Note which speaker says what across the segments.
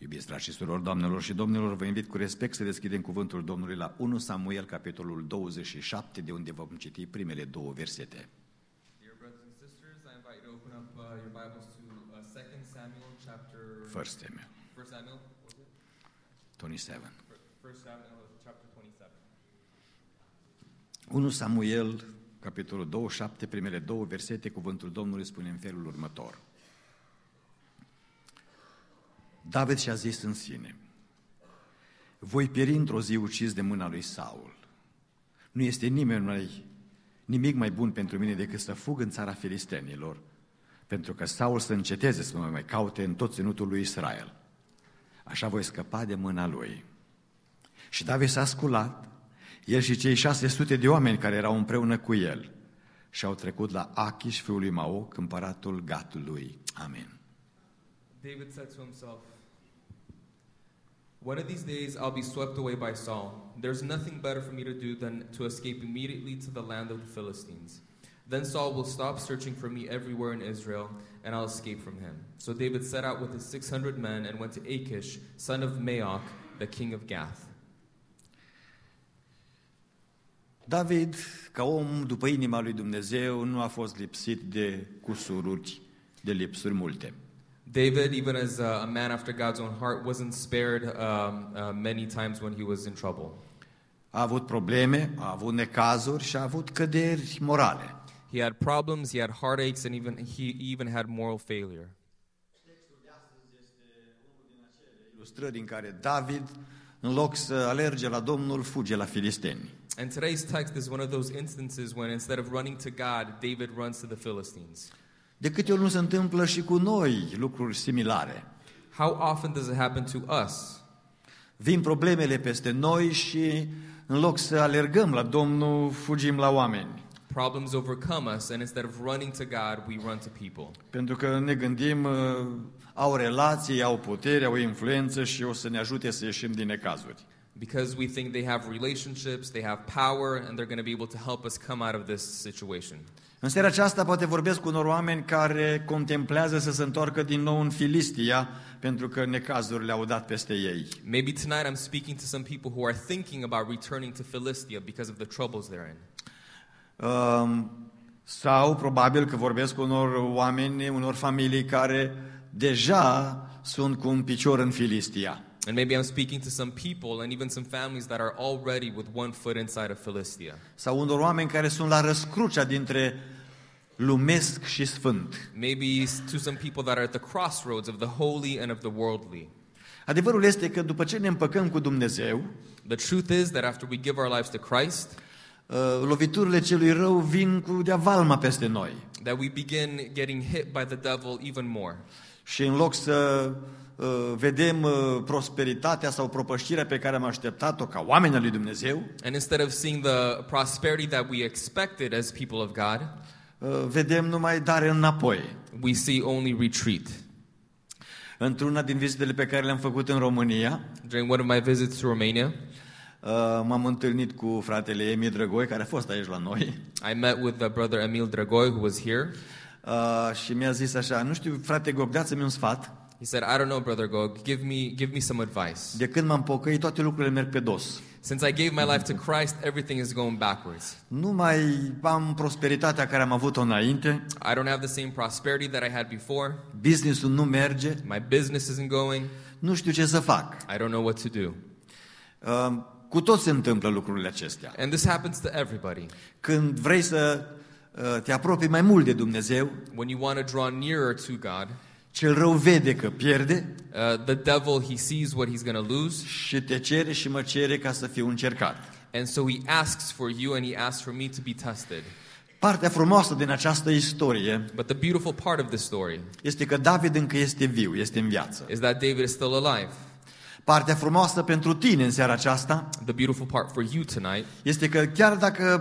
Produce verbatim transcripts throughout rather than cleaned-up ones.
Speaker 1: Iubiți frați și surori, doamnelor și domnilor, vă invit cu respect să deschidem cuvântul Domnului la unu Samuel, capitolul douăzeci și șapte, de unde vom citi primele două versete.
Speaker 2: Dear brothers and sisters, I invite you to open up uh, your Bibles to uh, Second Samuel chapter
Speaker 1: First Samuel,
Speaker 2: First Samuel, what was it?
Speaker 1: twenty-seven.
Speaker 2: First Samuel chapter twenty-seven.
Speaker 1: unu Samuel, capitolul douăzeci și șapte, primele două versete, cuvântul Domnului spune în felul următor. David și-a zis în sine: voi pieri într-o zi ucis de mâna lui Saul. Nu este nimeni mai, nimic mai bun pentru mine decât să fug în țara filistenilor, pentru că Saul să înceteze să mă mai caute în tot ținutul lui Israel. Așa voi scăpa de mâna lui. Și David s-a sculat, el și cei șase sute de oameni care erau împreună cu el, și au trecut la Achish, fiul lui Maoc, împăratul Gatului. Amin.
Speaker 2: David said to himself, one of these days I'll be swept away by Saul. There's nothing better for me to do than to escape immediately to the land of the Philistines. Then Saul will stop searching for me everywhere in Israel, and I'll escape from him. So David set out with his six hundred men and went to Achish, son of Maoc, the king of Gath.
Speaker 1: David, ca om după inima lui Dumnezeu, nu a fost lipsit de cusururi, de lipsuri multe.
Speaker 2: David, even as uh, a man after God's own heart, wasn't spared um, uh, many times when he was in trouble.
Speaker 1: A avut probleme, a avut necazuri și a avut căderi morale.
Speaker 2: He had problems, he had heartaches, and even he even had moral failure.
Speaker 1: Textul de astăzi este unul din acele ilustrări în care David, în loc să alerge la Domnul, fuge la filisteni.
Speaker 2: And today's text is one of those instances when instead of running to God, David runs to the Philistines.
Speaker 1: De câte ori nu se întâmplă și cu noi lucruri similare?
Speaker 2: How often does it happen to us?
Speaker 1: Vin problemele peste noi și în loc să alergăm la Domnul, fugim la oameni.
Speaker 2: Problems overcome us, and instead of running to God, we run to people.
Speaker 1: Pentru că ne gândim, au relații, au putere, au influență și o să ne ajute să ieșim din necazuri.
Speaker 2: Because we think they have relationships, they have power, and they're going to be able to help us come out of this situation.
Speaker 1: În seara aceasta poate vorbesc cu unor oameni care contemplează să se întoarcă din nou în Filistia, pentru că necazurile au dat peste ei.
Speaker 2: Maybe tonight I'm speaking to some people who are thinking about returning to Philistia because of the troubles they're in.
Speaker 1: Um, sau probabil că vorbesc cu unor oameni, unor familii care deja sunt cu un picior în Filistia.
Speaker 2: And maybe I'm speaking to some people and even some families that are already with one foot inside of Philistia.
Speaker 1: Sau unor oameni care sunt la răscrucea dintre lumesc și sfânt.
Speaker 2: Maybe to some people that are at the crossroads of the holy and of the worldly.
Speaker 1: Adevărul este că după ce ne împăcăm cu Dumnezeu,
Speaker 2: The truth is that after we give our lives to Christ,
Speaker 1: uh, loviturile celui rău vin cu de-a valma peste noi.
Speaker 2: that we begin getting hit by the devil even more.
Speaker 1: Și în loc să uh, vedem uh, prosperitatea sau propășirea pe care am așteptat-o ca oameni al lui Dumnezeu,
Speaker 2: And instead of seeing the prosperity that we expected as people of God,
Speaker 1: uh, vedem numai dare înapoi.
Speaker 2: we see only retreat.
Speaker 1: Într-una din vizitele pe care le-am făcut în România,
Speaker 2: During one of my visits to Romania,
Speaker 1: uh, m-am întâlnit cu fratele Emil Drăgoi, care a fost aici la noi,
Speaker 2: I met with the brother Emil Dragoi, who was here.
Speaker 1: uh, și mi-a zis așa: nu știu, frate Gog, dați-mi un sfat.
Speaker 2: He said, I don't know, brother Gog, give me, give me some advice.
Speaker 1: De când m-am pocăit, toate lucrurile merg pe dos.
Speaker 2: Since I gave my life to Christ, everything is going backwards.
Speaker 1: Nu mai am prosperitatea care am avut-o înainte,
Speaker 2: I don't have the same prosperity that I had before.
Speaker 1: business-ul nu merge,
Speaker 2: My business isn't going.
Speaker 1: nu știu ce să fac.
Speaker 2: I don't know what to do.
Speaker 1: Uh, cu toți se întâmplă lucrurile acestea.
Speaker 2: And this happens to everybody.
Speaker 1: Când vrei să uh, te apropii mai mult de Dumnezeu,
Speaker 2: When you want to draw nearer to God,
Speaker 1: cel rău vede că pierde
Speaker 2: uh, the devil, he sees what he's going to lose.
Speaker 1: și te cere și mă cere ca să fiu încercat.
Speaker 2: And so he asks for you and he asks for me to be tested.
Speaker 1: Partea frumoasă din această istorie
Speaker 2: But the beautiful part of this story
Speaker 1: este că David încă este viu, este în viață.
Speaker 2: is that David is still alive.
Speaker 1: Partea frumoasă pentru tine în seara aceasta
Speaker 2: The beautiful part for you tonight
Speaker 1: este că chiar dacă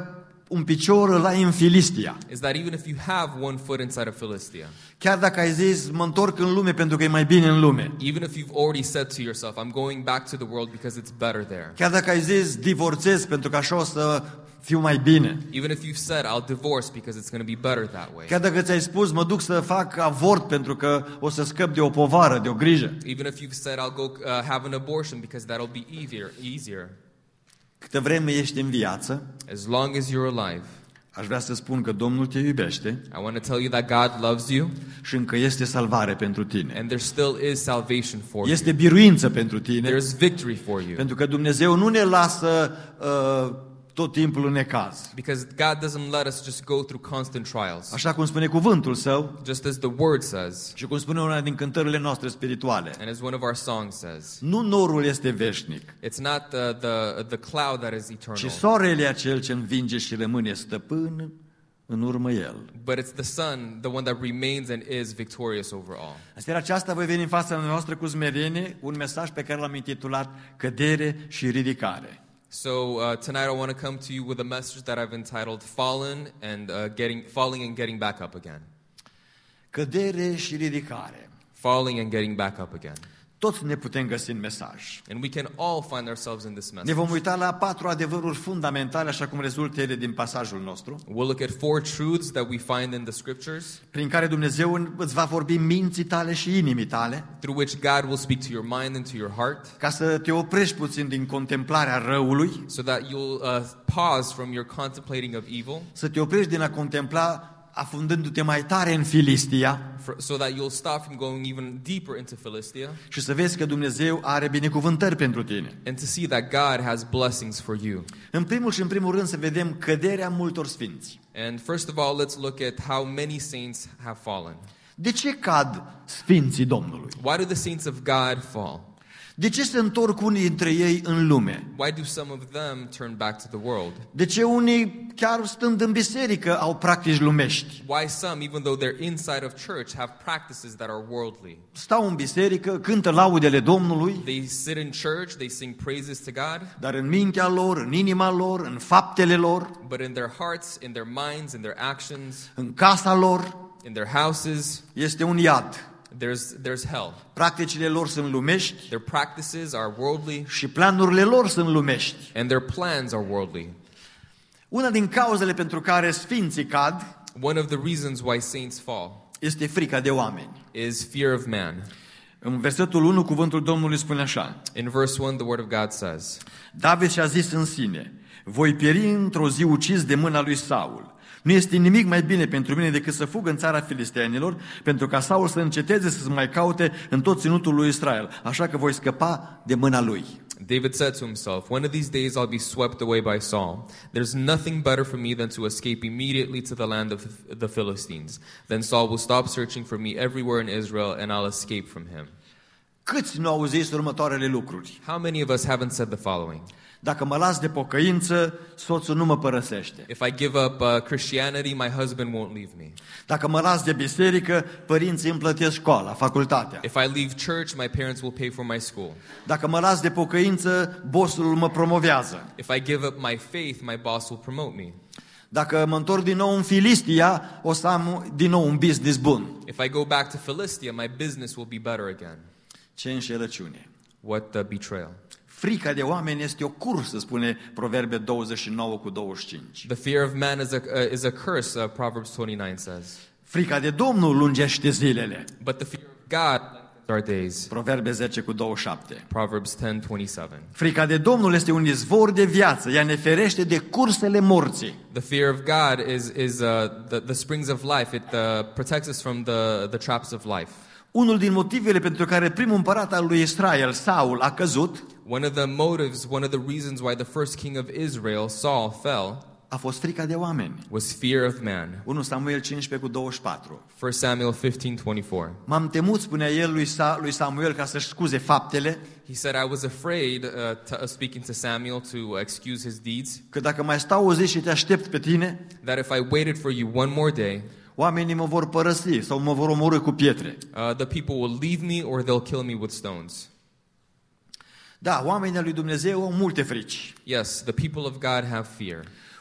Speaker 1: un picior îl ai în Filistia.
Speaker 2: is that even if you have one foot inside of Philistia,
Speaker 1: Chiar dacă ai zis, mă întorc în lume pentru că e mai bine în lume.
Speaker 2: even if you've already said to yourself, I'm going back to the world because it's better there,
Speaker 1: Chiar dacă ai zis, divorțez pentru că așa o să fiu mai bine.
Speaker 2: even if you've said, I'll divorce because it's going to be better that way,
Speaker 1: Chiar dacă ți-ai spus, mă duc să fac avort pentru că o să scăp de o povară, de o grijă.
Speaker 2: even if you've said, I'll go uh, have an abortion because that'll be easier, easier,
Speaker 1: Câtă vreme ești în viață,
Speaker 2: as long as you're alive,
Speaker 1: aș vrea să spun că Domnul te iubește
Speaker 2: I want to tell you that God loves you
Speaker 1: și încă este salvare pentru tine.
Speaker 2: and there still is salvation for you.
Speaker 1: Este biruință pentru tine,
Speaker 2: There's victory for you.
Speaker 1: pentru că Dumnezeu nu ne lasă uh, tot timpul în necaz.
Speaker 2: Because God doesn't let us just go through constant trials.
Speaker 1: Așa cum spune cuvântul Său
Speaker 2: Just as the word says,
Speaker 1: și cum spune una din cântările noastre spirituale.
Speaker 2: and as one of our songs says,
Speaker 1: Nu norul este veșnic,
Speaker 2: it's not the, the, the cloud that is
Speaker 1: ci
Speaker 2: eternal,
Speaker 1: soarele e cel ce învinge și rămâne stăpân în urmă el.
Speaker 2: but it's the sun, the one that remains and is victorious over all.
Speaker 1: În seara aceasta voi veni în fața noastră cu smerenie un mesaj pe care l-am intitulat Cădere și ridicare.
Speaker 2: So uh, tonight I want to come to you with a message that I've entitled "Fallen and uh, getting Falling and Getting Back Up Again."
Speaker 1: Cădere și ridicare.
Speaker 2: Falling and getting back up again.
Speaker 1: Toți ne putem găsi în mesaj.
Speaker 2: And we can all find ourselves in this
Speaker 1: Ne
Speaker 2: message.
Speaker 1: vom uita la patru adevăruri fundamentale, așa cum rezultă ele din pasajul nostru,
Speaker 2: We'll look at four truths that we find in the scriptures,
Speaker 1: prin care Dumnezeu îți va vorbi minții tale și inimii tale,
Speaker 2: through which God will speak to your mind and to your heart,
Speaker 1: ca să te oprești puțin din contemplarea răului,
Speaker 2: so that you'll uh, pause from your contemplating of evil,
Speaker 1: să te oprești din a contempla afundându-te mai tare în Filistia
Speaker 2: for, so that you'll stop from going even deeper into Philistia,
Speaker 1: și să vezi că Dumnezeu are binecuvântări pentru tine.
Speaker 2: and to see that God has blessings for you.
Speaker 1: În primul și în primul rând să vedem căderea multor sfinți.
Speaker 2: And first of all, let's look at how many saints have fallen.
Speaker 1: De ce cad sfinții Domnului?
Speaker 2: Why do the saints of God fall?
Speaker 1: De ce se întorc unii dintre ei în lume?
Speaker 2: Why do some of them turn back to the world?
Speaker 1: De ce unii, chiar stând în biserică, au practici lumești?
Speaker 2: Why some, even though they're inside of church, have practices that are worldly?
Speaker 1: Stau în biserică, cântă laudele Domnului,
Speaker 2: They sit in church, they sing praises to God,
Speaker 1: dar în mintea lor, în inima lor, în faptele lor,
Speaker 2: but in their hearts, in their minds, in their actions,
Speaker 1: în casa lor,
Speaker 2: in their houses,
Speaker 1: este un iad.
Speaker 2: there's, there's hell.
Speaker 1: Practicile lor sunt lumești
Speaker 2: Their practices are worldly,
Speaker 1: și planurile lor sunt lumești.
Speaker 2: and their plans are worldly.
Speaker 1: Una din cauzele pentru care sfinții cad
Speaker 2: One of the reasons why saints fall
Speaker 1: este frica de oameni.
Speaker 2: is fear of man.
Speaker 1: În versetul unu, cuvântul Domnului spune așa:
Speaker 2: In verse one, the word of God says,
Speaker 1: David și-a zis în sine, voi pieri într-o zi ucis de mâna lui Saul. Nu este nimic mai bine pentru mine decât să fug în țara filisteanilor, pentru ca Saul să înceteze să se mai caute în tot ținutul lui Israel. Așa că voi scăpa de mâna lui.
Speaker 2: David said to himself, one of these days I'll be swept away by Saul. There's nothing better for me than to escape immediately to the land of the Philistines. Then Saul will stop searching for me everywhere in Israel, and I'll escape from him.
Speaker 1: Câți nu au zis următoarele lucruri?
Speaker 2: How many of us haven't said the following?
Speaker 1: Dacă mă las de pocăință, soțul nu mă părăsește.
Speaker 2: If I give up uh, Christianity, my husband won't leave me.
Speaker 1: Dacă mă las de biserică, părinții îmi plătesc școala, facultatea.
Speaker 2: If I leave church, my parents will pay for my school.
Speaker 1: Dacă mă las de pocăință, bossul mă promovează.
Speaker 2: If I give up my faith, my boss will promote me.
Speaker 1: Dacă mă întorc din nou în Filistia, o să am din nou un business bun.
Speaker 2: If I go back to Philistia, my business will be better again.
Speaker 1: Ce înșelăciune!
Speaker 2: What a betrayal.
Speaker 1: Frica de oameni este o cursă, spune Proverbe douăzeci și nouă cu douăzeci și cinci.
Speaker 2: The fear of man is a, uh, is a curse, uh, Proverbs twenty-nine says.
Speaker 1: Frica de Domnul lungește zilele.
Speaker 2: But the fear of God lengthens our days.
Speaker 1: Proverbe zece cu douăzeci și șapte.
Speaker 2: Proverbs ten twenty-seven.
Speaker 1: Frica de Domnul este un izvor de viață, ea ne ferește de cursele morții.
Speaker 2: The fear of God is, is uh, the, the springs of life. It uh, protects us from the, the traps of life.
Speaker 1: Unul din motivele pentru care primul împărat al lui Israel, Saul, a căzut,
Speaker 2: One of the motives, one of the reasons why the first king of Israel, Saul, fell
Speaker 1: a fost frica de oameni.
Speaker 2: was fear of man.
Speaker 1: unu Samuel cincisprezece cu douăzeci și patru.
Speaker 2: First Samuel fifteen twenty-four.
Speaker 1: M-am temut, spunea el lui, Sa- lui Samuel, ca să-și scuze faptele,
Speaker 2: He said, I was afraid, uh, to, uh, speaking to Samuel, to excuse his deeds,
Speaker 1: că dacă mai stau o zi și te aștept pe tine,
Speaker 2: that if I waited for you one more day,
Speaker 1: oamenii mă vor părăsi sau mă vor omorî cu pietre.
Speaker 2: uh, the people will leave me or they'll kill me with stones.
Speaker 1: Da, oamenii lui Dumnezeu au multe frici.
Speaker 2: Yes, the people of God have fear.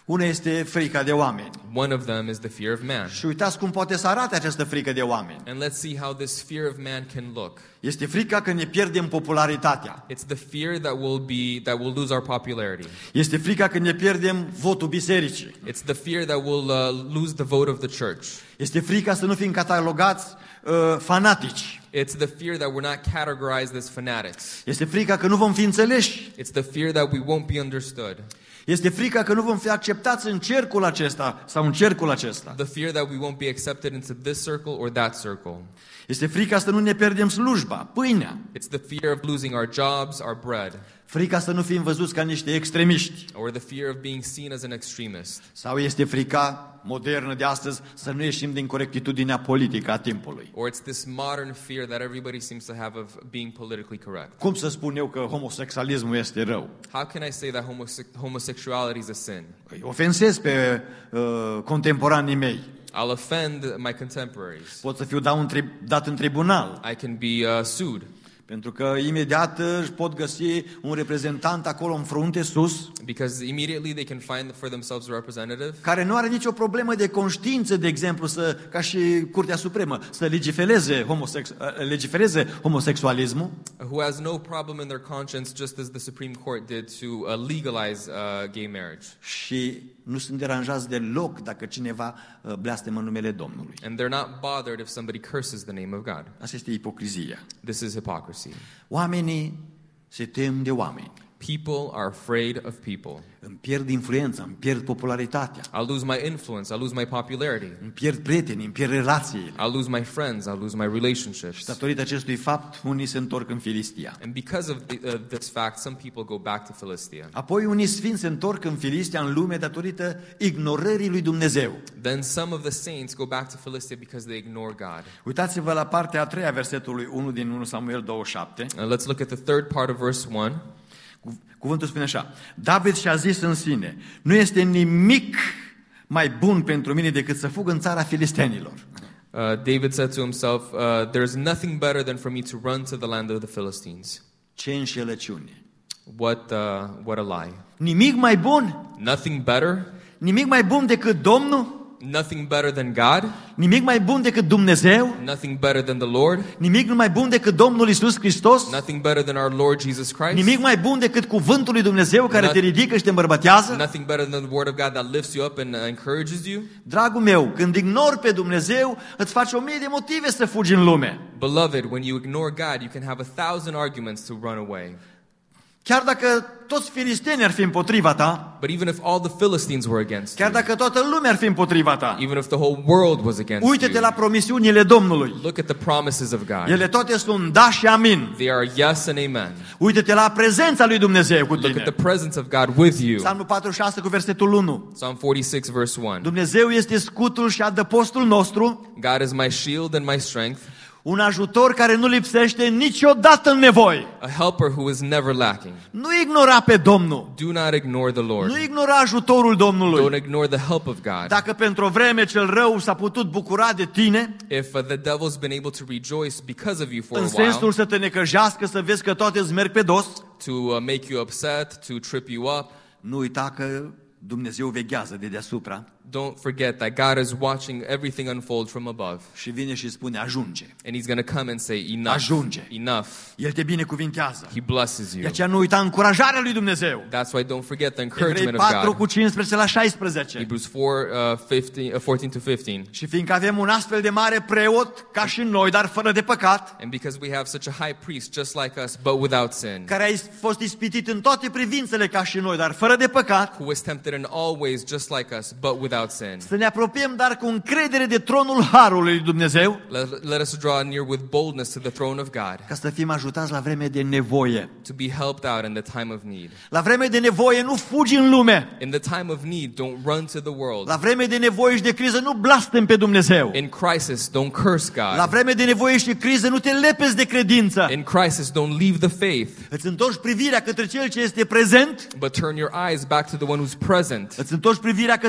Speaker 1: Una este frica de oameni.
Speaker 2: One of them is the fear of man.
Speaker 1: Și uitați cum poate să arate această frică de oameni.
Speaker 2: And let's see how this fear of man can look.
Speaker 1: Este frica că ne pierdem popularitatea.
Speaker 2: It's the fear that will be that will lose our popularity.
Speaker 1: Este frica că ne pierdem votul bisericii.
Speaker 2: It's the fear that will uh, lose the vote of the church.
Speaker 1: Este frica să nu fim catalogați uh, fanatici.
Speaker 2: It's the fear that we're not categorized as fanatics.
Speaker 1: Este frica că nu vom fi înțeleși.
Speaker 2: It's the fear that we won't be understood.
Speaker 1: Este frica că nu vom fi acceptați în cercul acesta sau în cercul acesta.
Speaker 2: The fear that we won't be accepted into this circle or that circle.
Speaker 1: Este frica să nu ne pierdem slujba, pâinea.
Speaker 2: It's the fear of losing our jobs, our bread.
Speaker 1: Frica să nu fim văzuți ca niște extremiști.
Speaker 2: Or the fear of being seen as an extremist.
Speaker 1: Sau este frica modernă de astăzi să nu ieșim din corectitudinea politică a timpului.
Speaker 2: Or it's this modern fear that everybody seems to have of being politically correct.
Speaker 1: Cum să spun eu că homosexualismul este rău?
Speaker 2: How can I say that homose- homosexuality is a sin?
Speaker 1: Îi ofensez pe uh, contemporanii mei.
Speaker 2: I'll offend my contemporaries.
Speaker 1: Pot să fiu dat în, tri- dat în tribunal.
Speaker 2: I can be uh, sued.
Speaker 1: Pentru că imediat își pot găsi un reprezentant acolo în frunte, sus,
Speaker 2: Because immediately they can find for themselves a representative
Speaker 1: care nu are nicio problemă de conștiință, de exemplu, să, ca și Curtea Supremă, să legifereze, homosex, legifereze homosexualismul.
Speaker 2: who has no problem in their conscience, just as the Supreme Court did to uh, legalize uh, gay marriage.
Speaker 1: Și nu sunt deranjați deloc dacă cineva uh, blestemă numele Domnului.
Speaker 2: And they're not bothered if somebody curses the name of God.
Speaker 1: Asta este ipocrizia.
Speaker 2: This is hypocrisy.
Speaker 1: Oamenii se tem de oameni.
Speaker 2: People are afraid of people.
Speaker 1: Îmi pierd influența, îmi pierd popularitatea,
Speaker 2: I'll lose my influence. I'll lose my popularity.
Speaker 1: îmi pierd prietenii, îmi pierd relațiile.
Speaker 2: I'll lose my friends. I'll lose my relationships.
Speaker 1: Datorită acestui fapt, unii se întorc în Filistia.
Speaker 2: And because of the, uh, this fact, some people go back to Philistia.
Speaker 1: Apoi unii sfinți se întorc în Filistia, în lume, datorită ignorării lui Dumnezeu.
Speaker 2: Then some of the saints go back to Philistia because they ignore God.
Speaker 1: Uitați-vă la partea a treia versetului unu din unu Samuel douăzeci și șapte.
Speaker 2: Uh, let's look at the third part of verse one.
Speaker 1: Cu- Cuvântul spune așa: David și-a zis în sine, nu este nimic mai bun pentru mine decât să fug în țara filistenilor.
Speaker 2: Uh, David said to himself, uh, "There's nothing better than for me to run to the land of the Philistines."
Speaker 1: Ce înșelăciune!
Speaker 2: What, uh, what a lie!
Speaker 1: Nimic mai bun?
Speaker 2: Nothing better.
Speaker 1: Nimic mai bun decât Domnul?
Speaker 2: Nothing better than God.
Speaker 1: Nimic mai bun decât Dumnezeu?
Speaker 2: Nothing better than the Lord.
Speaker 1: Nimic mai bun decât Domnul Iisus Hristos?
Speaker 2: Nothing better than our Lord Jesus Christ.
Speaker 1: Nimic mai bun decât cuvântul lui Dumnezeu care
Speaker 2: Not-
Speaker 1: te ridică și te îmbărbătează?
Speaker 2: Nothing better than the word of God that lifts you up and uh, encourages you.
Speaker 1: Dragul meu, când ignori pe Dumnezeu, îți faci o mie de motive să fugi în lume.
Speaker 2: Beloved, when you ignore God, you can have a thousand arguments to run away.
Speaker 1: Chiar dacă toți filistenii ar fi împotriva ta,
Speaker 2: But even if all the Philistines were against
Speaker 1: chiar
Speaker 2: you,
Speaker 1: dacă toată lumea ar fi împotriva ta,
Speaker 2: even if the whole world was against
Speaker 1: uite-te
Speaker 2: you,
Speaker 1: la promisiunile Domnului.
Speaker 2: look at the promises of God.
Speaker 1: Ele toate sunt da și amin.
Speaker 2: They are yes and amen.
Speaker 1: Uite-te la prezența lui Dumnezeu cu
Speaker 2: Look at
Speaker 1: tine.
Speaker 2: the presence of God with you.
Speaker 1: Psalmul patruzeci și șase cu versetul unu.
Speaker 2: Psalm forty-six verse one.
Speaker 1: Dumnezeu este scutul și adăpostul nostru,
Speaker 2: God is my shield and my strength,
Speaker 1: un ajutor care nu lipsește niciodată în nevoi.
Speaker 2: a helper who is never lacking.
Speaker 1: Nu ignora pe Domnul.
Speaker 2: Do not ignore the Lord.
Speaker 1: Nu ignora ajutorul
Speaker 2: Don't
Speaker 1: Domnului.
Speaker 2: ignore the help of God.
Speaker 1: Dacă pentru o vreme cel rău s-a putut bucura de tine,
Speaker 2: If uh, the devil's been able to rejoice because of you for
Speaker 1: în
Speaker 2: a while,
Speaker 1: sensul să te necăjească, să vezi că toate îți merg pe dos,
Speaker 2: to uh, make you upset, to trip you up,
Speaker 1: nu uita că Dumnezeu veghează de deasupra
Speaker 2: don't forget that God is watching everything unfold from above.
Speaker 1: și vine și spune ajunge.
Speaker 2: And he's going to come and say, enough,
Speaker 1: Ajunge.
Speaker 2: enough.
Speaker 1: El te binecuvintează.
Speaker 2: He blesses
Speaker 1: De
Speaker 2: you.
Speaker 1: aceea nu uita încurajarea lui Dumnezeu.
Speaker 2: That's why don't forget the
Speaker 1: Evrei
Speaker 2: encouragement of
Speaker 1: patru cu
Speaker 2: God.
Speaker 1: cincisprezece la șaisprezece.
Speaker 2: Hebrews four, uh, fifteen, uh, fourteen to fifteen.
Speaker 1: Și fiindcă avem un astfel de mare preot ca și noi, dar fără de păcat,
Speaker 2: And because we have such a high priest just like us, but without sin,
Speaker 1: care a fost ispitit în toate privințele ca și noi, dar fără de păcat,
Speaker 2: who was tempted in all ways just like us, but without sin.
Speaker 1: să ne apropiem dar cu încredere de tronul Harului lui Dumnezeu,
Speaker 2: Let, let us draw near with boldness to the throne of God,
Speaker 1: ca să fim ajutați la vreme de nevoie.
Speaker 2: to be helped out in the time of need.
Speaker 1: La vreme de nevoie nu fugi în lume.
Speaker 2: In the time of need, don't run to the world.
Speaker 1: La vreme de nevoie și de criză nu blastemi pe Dumnezeu.
Speaker 2: In crisis, don't curse
Speaker 1: La
Speaker 2: God.
Speaker 1: vreme de nevoie și de criză nu te lepezi de credință.
Speaker 2: In crisis, don't leave the faith,
Speaker 1: Îți întorci privirea către Cel ce este prezent,
Speaker 2: but turn your eyes back to the one who's present.
Speaker 1: îți întorci privirea către Dumnezeu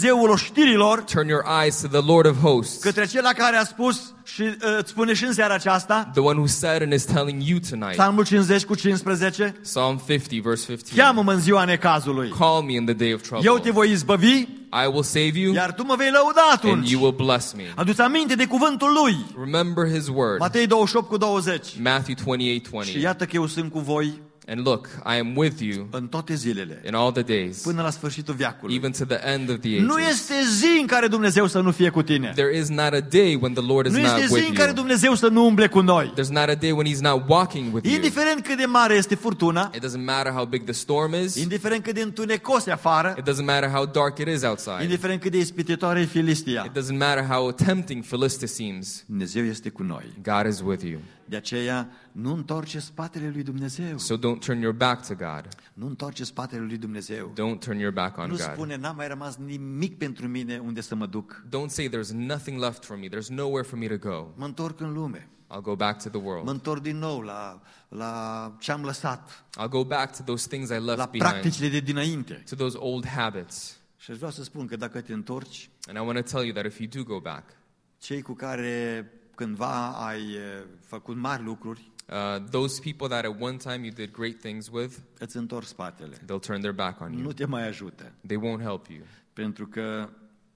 Speaker 1: Dumnezeul oștirilor,
Speaker 2: turn your eyes to the Lord of hosts,
Speaker 1: către acela care a spus și uh, îți spune și în seara aceasta,
Speaker 2: the one who said and is telling you tonight.
Speaker 1: Psalmul cincizeci cu cincisprezece,
Speaker 2: Psalm fifty, verse fifteen.
Speaker 1: cheamă-mă în ziua necazului.
Speaker 2: Call me in the day of trouble.
Speaker 1: Eu te voi izbăvi,
Speaker 2: I will save you,
Speaker 1: iar tu mă vei lăuda
Speaker 2: and
Speaker 1: atunci.
Speaker 2: you will bless me.
Speaker 1: Adu-ți aminte de cuvântul lui.
Speaker 2: Remember his word.
Speaker 1: Matei douăzeci și opt cu douăzeci.
Speaker 2: Matthew twenty-eight
Speaker 1: Și
Speaker 2: twenty.
Speaker 1: iată că eu sunt cu voi
Speaker 2: And look, I am with you
Speaker 1: în toate zilele,
Speaker 2: in all the days,
Speaker 1: până la sfârșitul veacului.
Speaker 2: even to the end of the
Speaker 1: Nu
Speaker 2: ages.
Speaker 1: este zi în care Dumnezeu să nu fie cu tine.
Speaker 2: There is not a day when the Lord is
Speaker 1: Nu
Speaker 2: not
Speaker 1: este zi
Speaker 2: with
Speaker 1: în care
Speaker 2: you.
Speaker 1: Dumnezeu să nu umble cu noi.
Speaker 2: There's not a day when he's not walking with you.
Speaker 1: Indiferent cât de mare este furtuna,
Speaker 2: It doesn't matter how big the storm is.
Speaker 1: indiferent cât de întunecos e afară,
Speaker 2: It doesn't matter how dark it is outside.
Speaker 1: indiferent cât de ispititoare e Filistia,
Speaker 2: It doesn't matter how tempting Philistia seems.
Speaker 1: Dumnezeu este cu noi.
Speaker 2: God is with you.
Speaker 1: De aceea, nu întorce spatele lui Dumnezeu.
Speaker 2: So don't turn your back to God.
Speaker 1: Nu întorce spatele lui Dumnezeu.
Speaker 2: Don't turn your back on
Speaker 1: Nu
Speaker 2: God.
Speaker 1: spune, n-a mai rămas nimic pentru mine unde să mă duc.
Speaker 2: Don't say there's nothing left for me. There's nowhere for me to go.
Speaker 1: Mă întorc în lume.
Speaker 2: I'll go back to the
Speaker 1: Mă
Speaker 2: world.
Speaker 1: întorc din nou la, la ce am lăsat,
Speaker 2: I'll go back to those things I
Speaker 1: la
Speaker 2: left behind,
Speaker 1: practicile de dinainte.
Speaker 2: to those old habits.
Speaker 1: Și aș vrea să spun că dacă te întorci,
Speaker 2: And I want to tell you that if you do go back,
Speaker 1: cei cu care cândva ai eh, făcut mari lucruri,
Speaker 2: uh, those people that at one time you did great things with,
Speaker 1: îți întorci spatele.
Speaker 2: they'll turn their back on
Speaker 1: Nu
Speaker 2: you.
Speaker 1: te mai ajută,
Speaker 2: They won't help you
Speaker 1: pentru că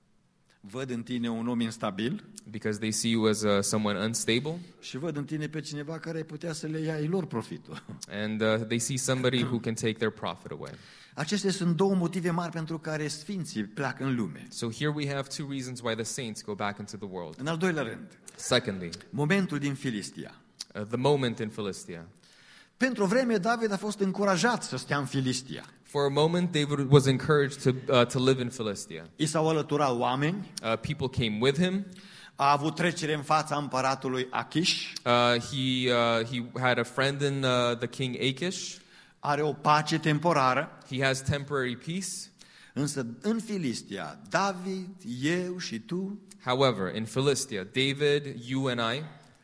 Speaker 1: văd în tine un om instabil
Speaker 2: because they see you as uh, someone unstable,
Speaker 1: și văd în tine pe cineva care ai putea să le ia lor profitul.
Speaker 2: and uh, they see somebody who can take their profit away.
Speaker 1: Acestea sunt două motive mari pentru care sfinții pleacă în lume.
Speaker 2: So here we have two reasons why the saints go back into the world.
Speaker 1: În al doilea rând,
Speaker 2: Secondly,
Speaker 1: momentul din Filistia.
Speaker 2: uh, the moment in Philistia.
Speaker 1: Pentru o vreme, David a fost încurajat să stea în Filistia.
Speaker 2: For a moment, David was encouraged to uh, to live in Philistia.
Speaker 1: I s-au alăturat oameni,
Speaker 2: Uh, people came with him.
Speaker 1: a avut trecere în fața împăratului Achish,
Speaker 2: Uh, he uh, he had a friend in uh, the king Achish.
Speaker 1: are o pace temporară,
Speaker 2: He has temporary peace.
Speaker 1: însă în Filistia, David, eu și tu,
Speaker 2: However, in Philistia, David, you and I,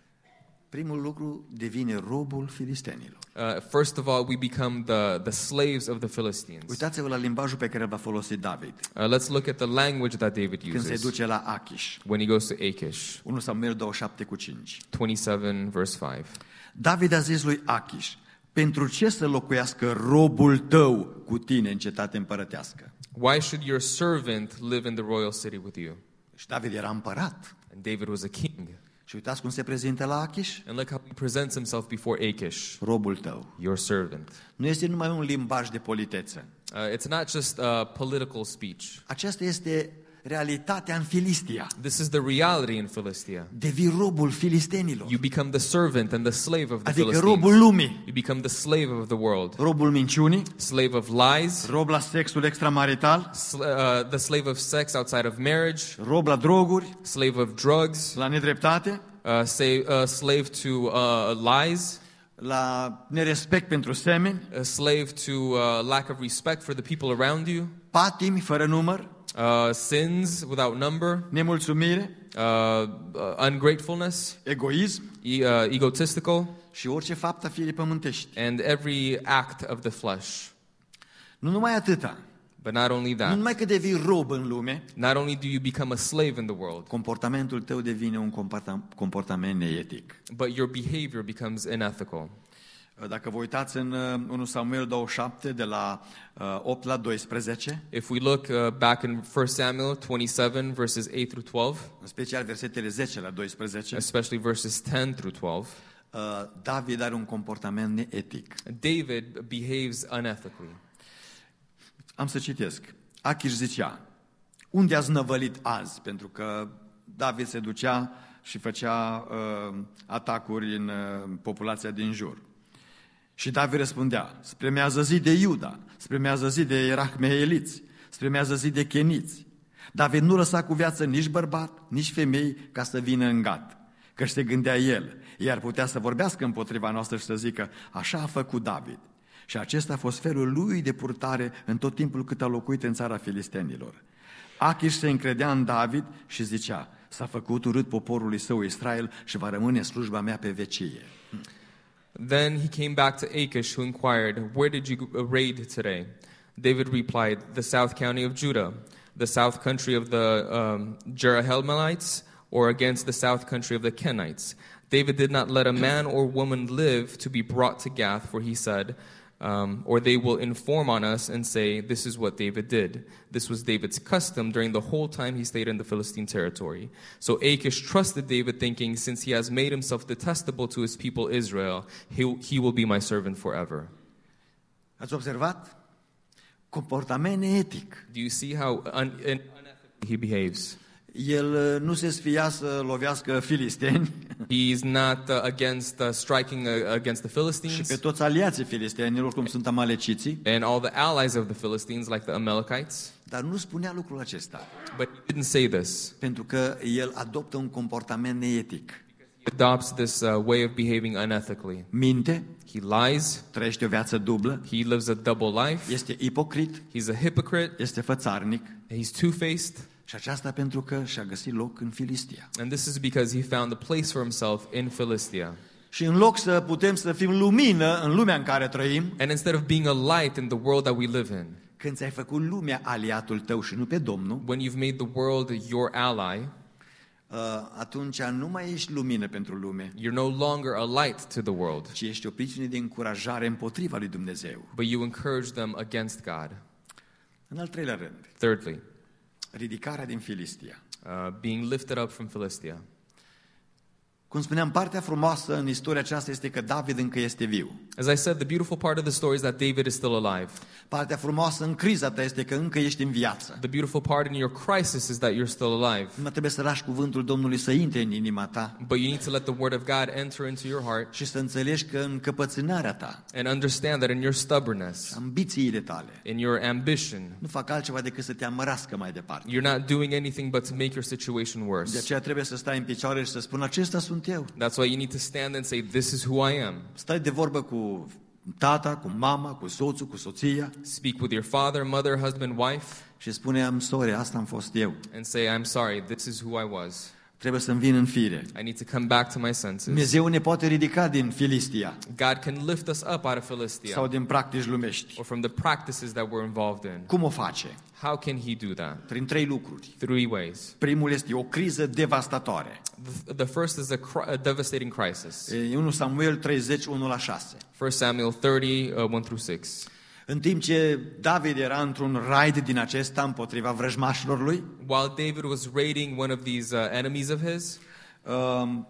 Speaker 1: primul lucru devine robul filistenilor.
Speaker 2: uh, first of all, we become the, the slaves of the Philistines.
Speaker 1: Uitați-vă la limbajul pe care l-a folosit David
Speaker 2: Uh, let's look at the language that David
Speaker 1: când se
Speaker 2: uses
Speaker 1: duce la Achish.
Speaker 2: when he goes to Achish.
Speaker 1: unu Samuel douăzeci și șapte cu cinci.
Speaker 2: twenty-seven, verse five.
Speaker 1: David a zis lui Achish, pentru ce să locuiască robul tău cu tine în cetate împărătească?
Speaker 2: Why should your servant live in the royal city with you?
Speaker 1: Și David era împărat.
Speaker 2: And David was a king.
Speaker 1: Și uitați cum se prezintă la Achish?
Speaker 2: And look how he presents himself before Achish,
Speaker 1: Robul tău.
Speaker 2: your servant.
Speaker 1: Nu este numai un limbaj de politeță.
Speaker 2: Uh, it's not just uh, political speech.
Speaker 1: Aceasta este realitatea în Filistia.
Speaker 2: This is the reality in Philistia.
Speaker 1: Devii robul filistenilor.
Speaker 2: You become the servant and the slave of the
Speaker 1: Adică
Speaker 2: Philistines.
Speaker 1: robul lumii.
Speaker 2: You become the slave of the world.
Speaker 1: Robul minciunii,
Speaker 2: Slave of lies.
Speaker 1: rob la sexul extramarital,
Speaker 2: Sl- uh, the slave of sex outside of marriage.
Speaker 1: rob la droguri,
Speaker 2: Slave of drugs.
Speaker 1: la nedreptate,
Speaker 2: Uh, say, uh, slave to uh, lies.
Speaker 1: la nerespect pentru semeni,
Speaker 2: A slave to uh, lack of respect for the people around you.
Speaker 1: patimi fără număr,
Speaker 2: Uh, sins without number.
Speaker 1: nemulțumire,
Speaker 2: Uh, uh, ungratefulness.
Speaker 1: egoism
Speaker 2: E- uh, egotistical.
Speaker 1: și orice fapt a firii pământești.
Speaker 2: And every act of the flesh.
Speaker 1: Nu numai atâta,
Speaker 2: But not only
Speaker 1: nu
Speaker 2: that.
Speaker 1: numai că devii rob în lume,
Speaker 2: Not only do you become a slave in the world,
Speaker 1: comportamentul tău devine un comporta- comportament neetic.
Speaker 2: but your behavior becomes unethical.
Speaker 1: Dacă vă uitați în uh, unu Samuel douăzeci și șapte, de la uh, opt la doisprezece,
Speaker 2: If we look uh, back in First Samuel twenty-seven, verses eight through twelve,
Speaker 1: în special versetele zece la doisprezece,
Speaker 2: especially verses ten through twelve,
Speaker 1: uh, David are un comportament neetic.
Speaker 2: David behaves unethically.
Speaker 1: Am să citesc. Achish zicea, unde ați năvălit azi? Pentru că David se ducea și făcea uh, atacuri în uh, populația din jur. Și David răspundea, spre mează zi de Iuda, spre mează zi de Erachmeeliți, spre mează zi de Cheniți. David nu lăsa cu viață nici bărbat, nici femei ca să vină în Gat, că se gândea el, iar putea să vorbească împotriva noastră și să zică, așa a făcut David. Și acesta a fost felul lui de purtare în tot timpul cât a locuit în țara filistenilor. Achish se încredea în David și zicea, s-a făcut urât poporului său Israel și va rămâne în slujba mea pe vecie.
Speaker 2: Then he came back to Achish, who inquired, where did you raid today? David replied, the south county of Judah. the south country of the um, Jerahmeelites or against the south country of the Kenites. David did not let a man or woman live to be brought to Gath, for he said, um, or they will inform on us and say, this is what David did. This was David's custom during the whole time he stayed in the Philistine territory. So Achish trusted David, thinking, since he has made himself detestable to his people Israel, he, he will be my servant forever.
Speaker 1: Ați observat? Comportament neetic.
Speaker 2: Do you see how un- unethically he behaves?
Speaker 1: El nu se sfia să lovească filisteni
Speaker 2: He's not uh, against uh, striking uh, against the
Speaker 1: și
Speaker 2: Philistines
Speaker 1: pe toți aliații filistenilor, cum sunt amaleciții,
Speaker 2: and all the allies of the Philistines, like the Amalekites.
Speaker 1: dar nu spunea lucrul acesta,
Speaker 2: But he didn't say this.
Speaker 1: pentru că el adoptă un comportament neetic.
Speaker 2: He adopts this uh, way of behaving unethically.
Speaker 1: Minte,
Speaker 2: He lies.
Speaker 1: trăiește o viață dublă,
Speaker 2: He lives a double life.
Speaker 1: este ipocrit,
Speaker 2: He's a hypocrite.
Speaker 1: este fățarnic
Speaker 2: He's two-faced.
Speaker 1: și aceasta pentru că și-a găsit loc în Filistia.
Speaker 2: And this is because he found a place for himself in Philistia.
Speaker 1: Și în loc să putem să fim lumină în lumea în care trăim,
Speaker 2: And instead of being a light in the world that we live in,
Speaker 1: când ți-ai făcut lumea aliatul tău și nu pe Domnul,
Speaker 2: when you've made the world your ally,
Speaker 1: uh, atunci nu mai ești lumină pentru lume,
Speaker 2: you're no longer a light to the world,
Speaker 1: ci ești o pricină de încurajare împotriva lui Dumnezeu.
Speaker 2: but you encourage them against God.
Speaker 1: În al treilea rând,
Speaker 2: Thirdly,
Speaker 1: ridicarea din Filistia.
Speaker 2: uh, being lifted up from Philistia.
Speaker 1: Cum spuneam, partea frumoasă în istoria aceasta este că David încă este viu.
Speaker 2: As I said, the beautiful part of the story is that David is still alive.
Speaker 1: Partea frumoasă în criza ta este că încă ești în viață.
Speaker 2: The beautiful part in your crisis is that you're still alive.
Speaker 1: Nu trebuie să lași cuvântul Domnului să intre în inima ta
Speaker 2: But you need to let the word of God enter into your heart
Speaker 1: și să înțelegi că în căpățânarea ta,
Speaker 2: and understand that in your stubbornness,
Speaker 1: ambițiile tale,
Speaker 2: in your ambition,
Speaker 1: nu fac altceva decât să te amărască mai departe.
Speaker 2: you're not doing anything but to make your situation
Speaker 1: De
Speaker 2: worse.
Speaker 1: aceea trebuie să stai în picioare și să spun, acesta sunt eu.
Speaker 2: That's why you need to stand and say, this is who I am.
Speaker 1: Stai de vorbă cu tata, cu mama, cu soțul, cu soția
Speaker 2: Speak with your father, mother, husband, wife,
Speaker 1: și spune, am sorry, asta am fost eu.
Speaker 2: and say, I'm sorry, this is who I was.
Speaker 1: Trebuie să-mi vin în fire.
Speaker 2: I need to come back to my senses.
Speaker 1: Dumnezeu ne poate ridica din Filistia
Speaker 2: God can lift us up out of Philistia
Speaker 1: sau din practici lumești.
Speaker 2: or from the practices that we're involved in.
Speaker 1: Cum o face?
Speaker 2: How can he do that?
Speaker 1: Prin trei lucruri.
Speaker 2: Three ways.
Speaker 1: Primul este o criză devastatoare.
Speaker 2: The, the first is a, cri- a devastating crisis.
Speaker 1: E unu Samuel treizeci, unu la șase.
Speaker 2: First Samuel thirty, uh, one through six.
Speaker 1: În timp ce David era într-un raid din acesta împotriva vrăjmașilor lui,
Speaker 2: While David was raiding one of these uh, enemies of his,
Speaker 1: um,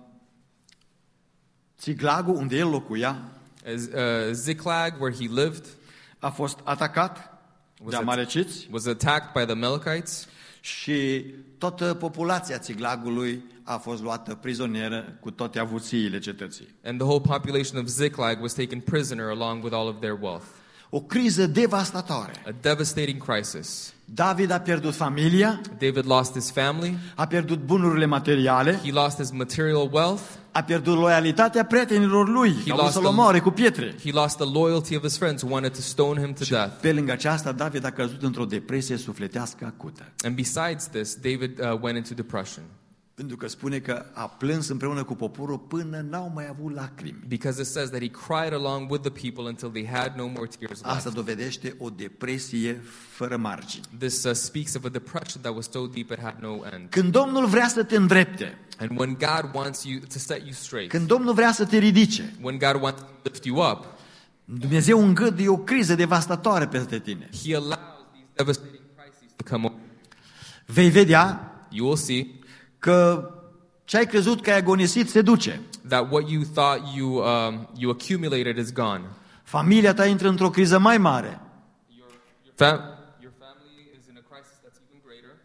Speaker 1: Țiglagul, unde el locuia,
Speaker 2: as, uh, Ziklag, where he lived,
Speaker 1: a fost atacat de amaleciți
Speaker 2: was attacked by the Amalekites,
Speaker 1: și toată populația Țiglagului a fost luată prizonieră cu toate avuțiile cetății.
Speaker 2: and the whole population of Ziklag was taken prisoner along with all of their wealth.
Speaker 1: O criză devastatoare.
Speaker 2: A devastating crisis.
Speaker 1: David a pierdut familia,
Speaker 2: David lost his family,
Speaker 1: a pierdut bunurile materiale,
Speaker 2: he lost his material wealth,
Speaker 1: a pierdut loialitatea prietenilor lui,
Speaker 2: He
Speaker 1: au vrut
Speaker 2: lost
Speaker 1: să-l
Speaker 2: the-
Speaker 1: omoare cu pietre.
Speaker 2: he lost the loyalty of his friends who wanted to stone him to death.
Speaker 1: Pe lângă aceasta, David a căzut într-o depresie sufletească acută.
Speaker 2: And besides this, David uh, went into depression
Speaker 1: Pentru că spune că a plâns împreună cu poporul până n-au mai avut lacrimi.
Speaker 2: because it says that he cried along with the people until they had no more tears
Speaker 1: Asta
Speaker 2: left.
Speaker 1: dovedește o depresie fără margini.
Speaker 2: This uh, speaks of a depression that was so deep it had no end.
Speaker 1: Când Domnul vrea să te îndrepte,
Speaker 2: And when God wants you to set you straight,
Speaker 1: când Domnul vrea să te ridice,
Speaker 2: when God wants to lift you up,
Speaker 1: Dumnezeu îngăduie o criză devastatoare peste tine.
Speaker 2: he allows these devastating crises to come over.
Speaker 1: Vei vedea
Speaker 2: You will see
Speaker 1: că ce ai crezut că ai agonisit se duce.
Speaker 2: that what you thought you um, you accumulated is gone.
Speaker 1: Familia ta intră într-o criză mai mare.
Speaker 2: Your, your, fam- your family is in a crisis that's even greater.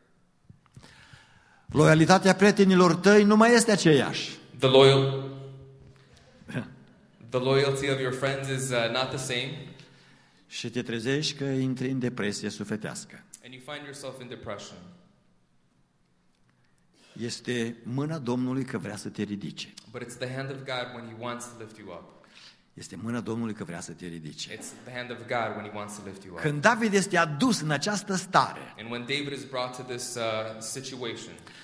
Speaker 1: Loialitatea prietenilor tăi nu mai este aceeași.
Speaker 2: The loyal, the loyalty of your friends is uh, not the same,
Speaker 1: Și te trezești că intri în depresie sufletească.
Speaker 2: and you find yourself in depression.
Speaker 1: Este mâna Domnului că vrea să te ridice.
Speaker 2: But it's the hand of God when He wants to lift you up.
Speaker 1: Este mâna Domnului că vrea să te ridice.
Speaker 2: It's the hand of God when He wants to lift you up.
Speaker 1: Când David este adus în această stare,
Speaker 2: And when David is brought to this uh, situation,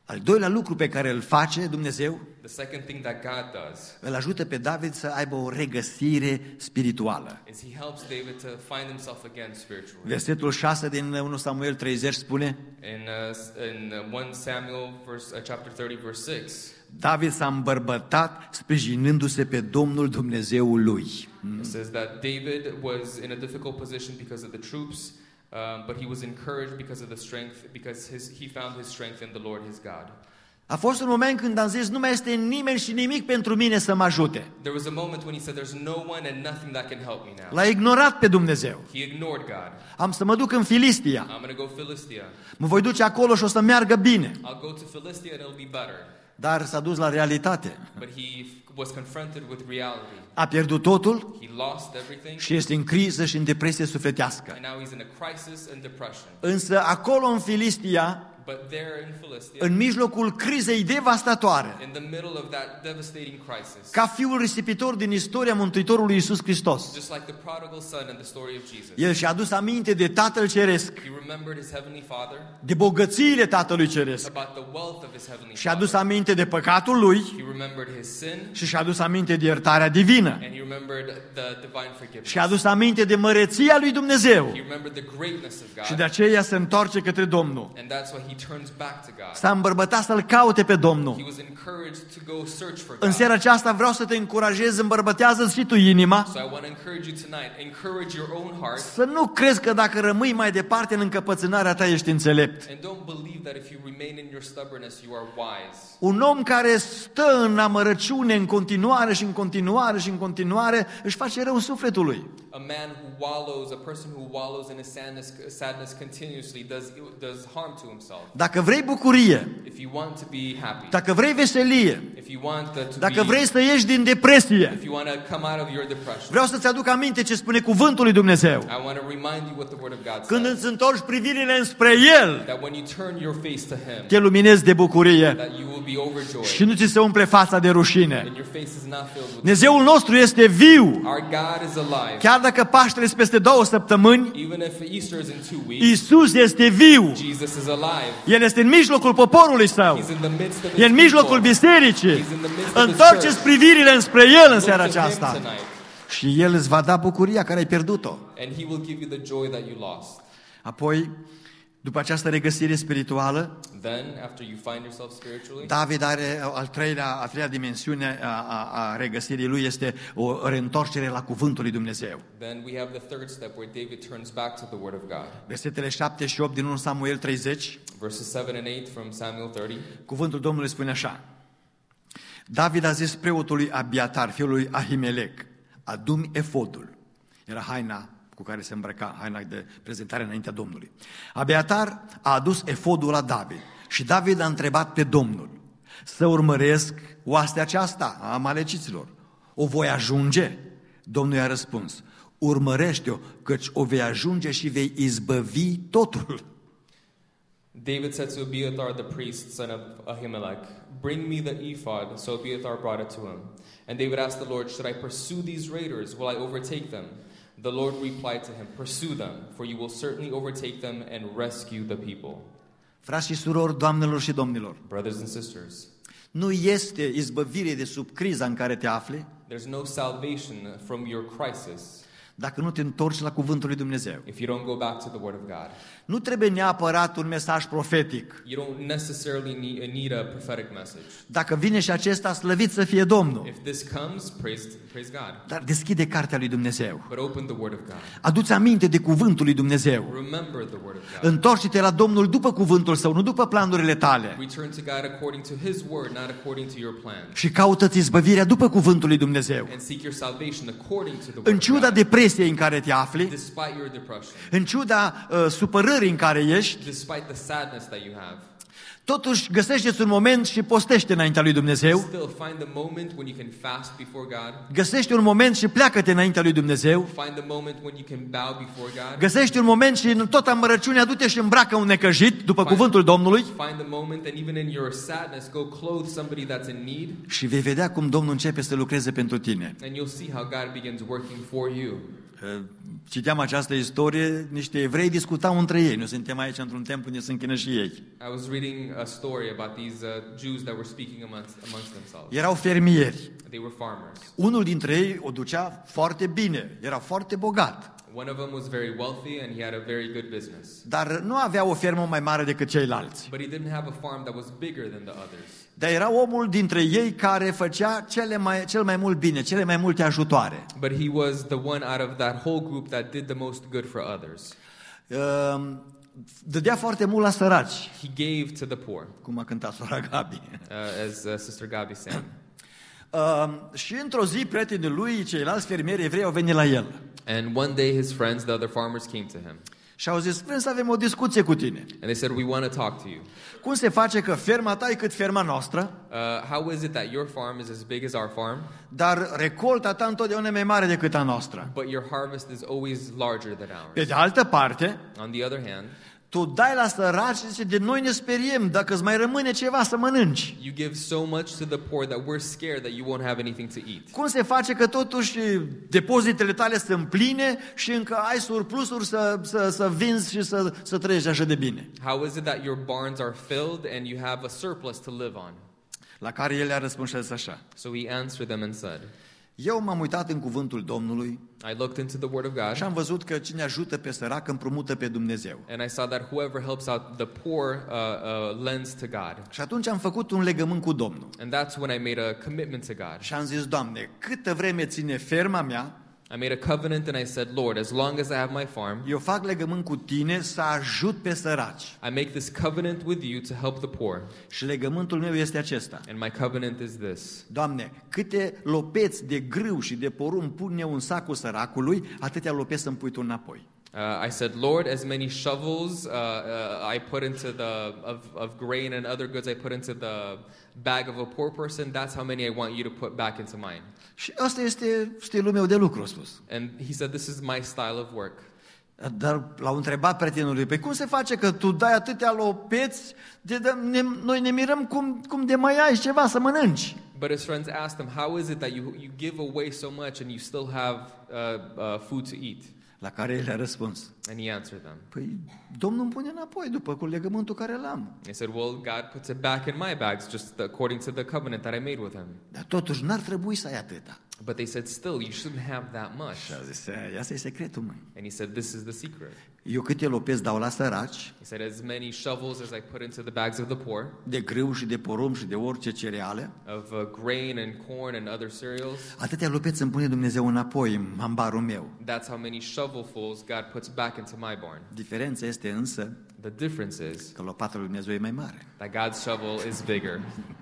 Speaker 1: Al doilea lucru pe care îl face Dumnezeu,
Speaker 2: The second thing that God does
Speaker 1: îl ajută pe David să aibă o regăsire spirituală.
Speaker 2: is he helps David to find himself again spiritually.
Speaker 1: Versetul șase din unu Samuel treizeci spune:
Speaker 2: In uh, in uh, First Samuel verse uh, chapter thirty verse six,
Speaker 1: David s-a îmbărbătat sprijinându-se pe Domnul Dumnezeul lui.
Speaker 2: it says that David was in a difficult position because of the troops, um, but he was encouraged because of the strength, because his he found his strength in the Lord his God.
Speaker 1: A fost un moment când am zis, nu mai este nimeni și nimic pentru mine să mă ajute.
Speaker 2: There was a moment when he said, "There's no one and nothing that can help me now."
Speaker 1: L-a ignorat pe Dumnezeu.
Speaker 2: He ignored God.
Speaker 1: Am să mă duc în Filistia.
Speaker 2: I'm going to go Philistia.
Speaker 1: Mă voi duce acolo și o să meargă bine.
Speaker 2: I'll go to Philistia and it'll be better.
Speaker 1: Dar s-a dus la realitate.
Speaker 2: But he was confronted with reality.
Speaker 1: A pierdut totul
Speaker 2: He lost everything,
Speaker 1: și este în criză și în depresie sufletească.
Speaker 2: and now he's in a crisis and depression.
Speaker 1: Însă acolo în Filistia,
Speaker 2: But there in Philistia,
Speaker 1: în mijlocul crizei devastatoare,
Speaker 2: in the middle of that devastating crisis,
Speaker 1: ca fiul risipitor din istoria Mântuitorului Iisus Hristos,
Speaker 2: just like the prodigal son in the story of Jesus,
Speaker 1: el și-a adus aminte de Tatăl Ceresc,
Speaker 2: he remembered his heavenly Father,
Speaker 1: de bogățiile Tatălui Ceresc,
Speaker 2: about the wealth of his heavenly
Speaker 1: și-a adus
Speaker 2: Father.
Speaker 1: aminte de păcatul lui
Speaker 2: He remembered his sin,
Speaker 1: și și-a adus aminte de iertarea divină.
Speaker 2: and he remembered the divine forgiveness.
Speaker 1: Și-a adus aminte de măreția lui Dumnezeu.
Speaker 2: He remembered the greatness of
Speaker 1: Și de
Speaker 2: God,
Speaker 1: aceea se întoarce către Domnul.
Speaker 2: and that's why he turns back to God.
Speaker 1: S-a îmbărbătat să-L caute pe
Speaker 2: He
Speaker 1: Domnul.
Speaker 2: was encouraged to go search for
Speaker 1: În
Speaker 2: God.
Speaker 1: seara aceasta vreau să te încurajez, îmbărbătează și tu inima,
Speaker 2: So I want to encourage you tonight, encourage your own heart,
Speaker 1: să nu crezi că dacă rămâi mai departe în încăpățânarea ta ești înțelept.
Speaker 2: and don't believe that if you remain in your stubbornness you are wise.
Speaker 1: Un om care stă în amărăciune în continuare și în continuare și în continuare își face rău sufletului.
Speaker 2: A man who wallows, a person who wallows in a sadness, sadness continuously does does harm to himself.
Speaker 1: Dacă vrei bucurie,
Speaker 2: If you want to be happy,
Speaker 1: dacă vrei veselie,
Speaker 2: if you want the, to
Speaker 1: dacă
Speaker 2: be,
Speaker 1: vrei să ieși din depresie,
Speaker 2: if you want to come out of your depression,
Speaker 1: vreau să-ți aduc aminte ce spune cuvântul lui Dumnezeu.
Speaker 2: I want to remind you what the Word of God
Speaker 1: Când
Speaker 2: says.
Speaker 1: îți întorci privirile înspre El,
Speaker 2: That when you turn your face to Him,
Speaker 1: te luminezi de bucurie
Speaker 2: that you will be overjoyed,
Speaker 1: și nu ți se umple fața de rușine.
Speaker 2: and your face is not filled with.
Speaker 1: Dumnezeul nostru este viu.
Speaker 2: Our God is alive.
Speaker 1: Chiar dacă Paștele este peste două săptămâni,
Speaker 2: Even if Easter is in two weeks,
Speaker 1: Iisus este viu.
Speaker 2: Jesus is alive.
Speaker 1: El este în mijlocul poporului său.
Speaker 2: He's in the midst of
Speaker 1: E în
Speaker 2: His
Speaker 1: mijlocul
Speaker 2: people.
Speaker 1: bisericii.
Speaker 2: He's in the midst of His
Speaker 1: Întoarceți
Speaker 2: church.
Speaker 1: privirile înspre El în seara
Speaker 2: Look to Him
Speaker 1: aceasta.
Speaker 2: tonight,
Speaker 1: Și El îți va da bucuria care ai pierdut-o.
Speaker 2: and He will give you the joy that you lost.
Speaker 1: Apoi, după această regăsire spirituală,
Speaker 2: Then, after you find yourself spiritually,
Speaker 1: David are al treilea, a treia dimensiune a, a, a regăsirii lui, este o reîntoarcere la cuvântul lui Dumnezeu.
Speaker 2: then we have the third step where David turns back to the Word of God.
Speaker 1: Versetele șapte și opt din unu Samuel treizeci,
Speaker 2: Verses seven and eight from Samuel thirty.
Speaker 1: cuvântul Domnului spune așa: David a zis preotului Abiatar, fiul lui Ahimelec, adu-mi efodul. Era haina cu care se îmbrăca, haina de prezentare înaintea Domnului. Abiatar a adus efodul la David și David a întrebat pe Domnul: să urmăresc oastea aceasta a amaleciților? O voi ajunge? Domnul i-a răspuns: urmărește-o, căci o vei ajunge și vei izbăvi totul.
Speaker 2: David said to Abiathar the priest, son of Ahimelech, bring me the ephod. So Abiathar brought it to him. And David asked the Lord, should I pursue these raiders? Will I overtake them? The Lord replied to him, pursue them, for you will certainly overtake them and rescue the people.
Speaker 1: Frați și surori, doamnelor și domnilor,
Speaker 2: Brothers and sisters,
Speaker 1: nu este izbăvire de sub criza în care te afli
Speaker 2: there's no salvation from your crisis
Speaker 1: dacă nu te întorci la cuvântul lui Dumnezeu.
Speaker 2: if you don't go back to the Word of God.
Speaker 1: Nu trebuie neapărat un mesaj profetic.
Speaker 2: You don't necessarily need, need a prophetic message.
Speaker 1: Dacă vine și acesta, slăvit să fie Domnul.
Speaker 2: If this comes, praise, praise God.
Speaker 1: Dar deschide cartea lui Dumnezeu.
Speaker 2: But open the Word of God.
Speaker 1: Adu-ți aminte de cuvântul lui Dumnezeu.
Speaker 2: Remember the Word of God.
Speaker 1: Întoarce-te la Domnul după cuvântul Său, nu după planurile tale.
Speaker 2: Return to God according to His Word, not according to your plan.
Speaker 1: Și caută-ți izbăvirea după cuvântul lui Dumnezeu.
Speaker 2: And seek your salvation according to the Word
Speaker 1: În
Speaker 2: of
Speaker 1: ciuda
Speaker 2: God.
Speaker 1: depresiei în care te afli,
Speaker 2: Despite your depression,
Speaker 1: în ciuda uh, supărării în care ești,
Speaker 2: despite the sadness that you have,
Speaker 1: totuși găsește-ți un moment și postește înaintea lui Dumnezeu.
Speaker 2: still find the moment when you can fast before God.
Speaker 1: Găsește un moment și pleacă-te înaintea lui Dumnezeu.
Speaker 2: Find the moment when you can bow before God.
Speaker 1: Găsește un moment și în tot amărăciunea du-te și îmbracă un necăjit după
Speaker 2: Find-
Speaker 1: cuvântul Domnului
Speaker 2: Find the moment, and even in your sadness, go clothe somebody that's in need,
Speaker 1: și vei vedea cum Domnul începe să lucreze pentru tine.
Speaker 2: and you'll see how God begins working for you.
Speaker 1: Citeam această istorie, niște evrei discutau între ei. Noi suntem aici într-un templu unde se închină și ei.
Speaker 2: I was reading a story about these uh, Jews that were speaking amongst, amongst themselves.
Speaker 1: Erau fermieri.
Speaker 2: They were farmers.
Speaker 1: Unul dintre ei o ducea foarte bine, era foarte bogat.
Speaker 2: One of them was very wealthy and he had a very good business.
Speaker 1: Dar nu avea o fermă mai mare decât ceilalți.
Speaker 2: But he didn't have a farm that was bigger than the others.
Speaker 1: Dar era omul dintre ei care făcea cele mai, cel mai mult bine, cele mai multe ajutoare.
Speaker 2: But he was the one out of that whole group that did the most good for others.
Speaker 1: Uh, dădea foarte mult la săraci,
Speaker 2: He gave to the poor,
Speaker 1: cum a cântat sora Gabi.
Speaker 2: uh, as uh, Sister Gabi sang.
Speaker 1: Uh, și într-o zi prietenii lui, ceilalți fermieri evrei, au venit la el.
Speaker 2: And one day his friends, the other farmers, came to him.
Speaker 1: Și au zis, vrem să avem o discuție cu tine.
Speaker 2: And they said, we want to talk to you.
Speaker 1: Cum se face că ferma ta e cât ferma noastră,
Speaker 2: Uh, how is it that your farm is as big as our farm,
Speaker 1: dar recolta ta întotdeauna e mai mare decât a noastră?
Speaker 2: but your harvest is always larger than
Speaker 1: Pe
Speaker 2: ours?
Speaker 1: de altă parte,
Speaker 2: On the other hand,
Speaker 1: tu dai la săraci și zice, de noi ne speriem dacă îți mai rămâne ceva să mănânci.
Speaker 2: you give so much to the poor that we're scared that you won't have anything to eat.
Speaker 1: Cum se face că totuși depozitele tale sunt pline și încă ai surplusuri să, să, să vinzi și să, să trăiești așa de bine?
Speaker 2: How is it that your barns are filled and you have a surplus to live on?
Speaker 1: La care el a răspuns și a zis așa,
Speaker 2: So he answered them and said,
Speaker 1: eu m-am uitat în cuvântul Domnului
Speaker 2: I looked into the word of God,
Speaker 1: și am văzut că cine ajută pe sărac împrumută pe Dumnezeu.
Speaker 2: and I saw that whoever helps out the poor uh, uh, lends to God.
Speaker 1: Și atunci am făcut un legământ cu Domnul.
Speaker 2: And that's when I made a commitment to God.
Speaker 1: Și am zis, Doamne, câtă vreme ține ferma mea,
Speaker 2: I made a covenant and I said, Lord, as long as I have my farm,
Speaker 1: eu fac legământ cu tine să ajut pe săraci.
Speaker 2: I make this covenant with you to help the poor.
Speaker 1: Și legământul meu este acesta.
Speaker 2: And my covenant is this.
Speaker 1: Doamne, câte lopeți de grâu și de porumb pun eu în sacul săracului, atâtea lopeți să-mi pui tu înapoi.
Speaker 2: Uh, I said, Lord, as many shovels uh, uh, I put into the of, of grain and other goods I put into the bag of a poor person, that's how many I want you to put back into mine.
Speaker 1: Și asta este stilul meu de lucru, a spus.
Speaker 2: And he said, this is my style of work.
Speaker 1: Dar l-au întrebat prietenul lui, păi cum se face că tu dai atâtea lopeți, de, de, ne, noi ne mirăm cum, cum de mai ai ceva să mănânci.
Speaker 2: But his friends asked him, how is it that you, you give away so much and you still have uh, uh, food to eat?
Speaker 1: La care el a răspuns,
Speaker 2: And he answered them.
Speaker 1: păi Domnul îmi pune înapoi după cu legământul care l-am.
Speaker 2: He said, well, God puts it back in my bags just according to the covenant that I made with him.
Speaker 1: Dar totuși n-ar trebui să ai atâta.
Speaker 2: But they said, still, you shouldn't have that much.
Speaker 1: Și a zis, asta e secretul meu.
Speaker 2: And he said, this is the secret.
Speaker 1: Eu câte lopezi dau la săraci,
Speaker 2: He said, as many shovels as I put into the bags of the poor,
Speaker 1: de grâu și de porumb și de orice cereale,
Speaker 2: of uh, grain and corn and other cereals,
Speaker 1: atâtea lopeți îmi pune Dumnezeu înapoi în ambarul meu.
Speaker 2: that's how many shovelfuls God puts back into my barn.
Speaker 1: Diferența este însă
Speaker 2: The difference is
Speaker 1: că lopatul lui Dumnezeu e mai mare.
Speaker 2: that God's shovel is bigger.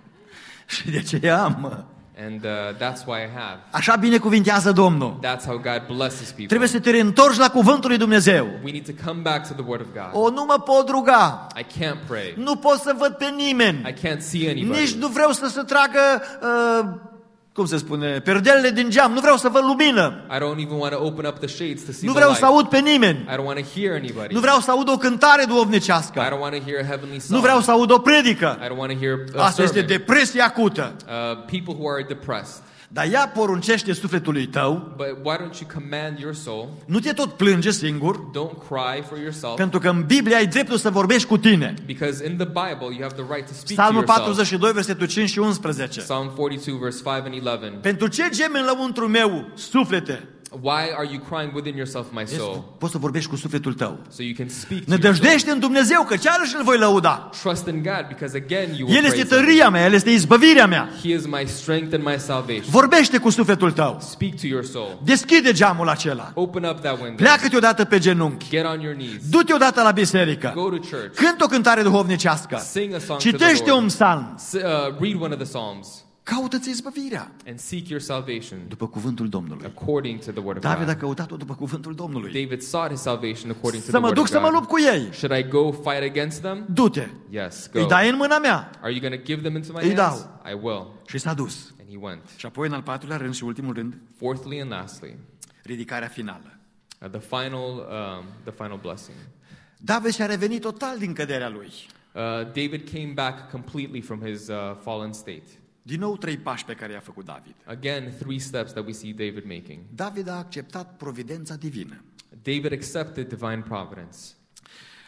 Speaker 1: Și de ce am?
Speaker 2: And uh, that's why I have.
Speaker 1: Așa binecuvintează Domnul.
Speaker 2: That's how God blesses people.
Speaker 1: Trebuie să te reîntorci la cuvântul lui Dumnezeu.
Speaker 2: We need to come back to the Word of God.
Speaker 1: O, nu mă pot ruga.
Speaker 2: I can't pray.
Speaker 1: Nu pot să văd pe nimeni.
Speaker 2: I can't see anybody.
Speaker 1: Nici nu vreau să se tragă, uh, cum se spune, perdelele din geam. Nu vreau să văd lumină.
Speaker 2: I don't even want to open up the shades to see
Speaker 1: Nu
Speaker 2: the
Speaker 1: vreau
Speaker 2: light.
Speaker 1: să aud pe nimeni.
Speaker 2: I don't want to hear anybody.
Speaker 1: Nu vreau să aud o cântare
Speaker 2: I
Speaker 1: duhovnicească.
Speaker 2: don't want to hear a heavenly song.
Speaker 1: Nu vreau să aud o predică.
Speaker 2: I don't want to hear a
Speaker 1: Asta este
Speaker 2: sermon.
Speaker 1: depresie acută.
Speaker 2: Uh, people who are depressed.
Speaker 1: Dar ea poruncește sufletului tău,
Speaker 2: But why don't you command your soul?
Speaker 1: nu te tot plânge singur,
Speaker 2: Don't cry for yourself.
Speaker 1: pentru că în Biblie ai dreptul să vorbești cu tine.
Speaker 2: Because in the Bible you have the right to speak to
Speaker 1: Psalmul
Speaker 2: yourself.
Speaker 1: patruzeci și doi, versetul cinci și unsprezece.
Speaker 2: Psalm forty-two, verse five and eleven.
Speaker 1: Pentru ce gemi în lăuntru meu, suflete?
Speaker 2: Why are you crying within yourself, my soul?
Speaker 1: Poți să vorbești cu sufletul tău.
Speaker 2: So you can speak to your soul.
Speaker 1: Nădăjdește în Dumnezeu, că cearăși îl voi lăuda.
Speaker 2: Trust in God, because again you will
Speaker 1: El este
Speaker 2: praise Him.
Speaker 1: tăria mea, El este izbăvirea mea.
Speaker 2: He is my strength and my salvation.
Speaker 1: Vorbește cu sufletul tău.
Speaker 2: Speak to your soul.
Speaker 1: Deschide geamul acela.
Speaker 2: Open up that window.
Speaker 1: Pleacă-te odată pe genunchi.
Speaker 2: Get on your knees.
Speaker 1: Du-te odată la biserică.
Speaker 2: Go to church.
Speaker 1: Cântă o cântare duhovnicească.
Speaker 2: Sing a song to the
Speaker 1: Citește
Speaker 2: Lord.
Speaker 1: un psalm.
Speaker 2: S- uh, read one of the Psalms
Speaker 1: Caută-ți izbăvirea
Speaker 2: and seek your salvation
Speaker 1: după cuvântul Domnului.
Speaker 2: according to the word of
Speaker 1: David a
Speaker 2: God.
Speaker 1: căutat-o după cuvântul Domnului.
Speaker 2: David sought his salvation according to
Speaker 1: Să
Speaker 2: the
Speaker 1: mă
Speaker 2: word
Speaker 1: duc
Speaker 2: of
Speaker 1: să mă
Speaker 2: God.
Speaker 1: lupt cu ei.
Speaker 2: Should I go fight against them?
Speaker 1: Du-te.
Speaker 2: Yes,
Speaker 1: Îi
Speaker 2: go.
Speaker 1: dai în mâna mea.
Speaker 2: Are you going to give them into my
Speaker 1: Îi
Speaker 2: hands?
Speaker 1: dau.
Speaker 2: I will.
Speaker 1: Și s-a dus.
Speaker 2: And he went.
Speaker 1: Și apoi în al patrulea rând și ultimul rând,
Speaker 2: Fourthly and lastly,
Speaker 1: ridicarea finală.
Speaker 2: uh, the final, um, the final blessing.
Speaker 1: David și-a revenit total din căderea lui.
Speaker 2: Uh, David came back completely from his uh, fallen state.
Speaker 1: Din nou trei pași pe care i-a făcut David.
Speaker 2: Again, three steps that we see David making.
Speaker 1: David a acceptat providența divină.
Speaker 2: David accepted divine providence.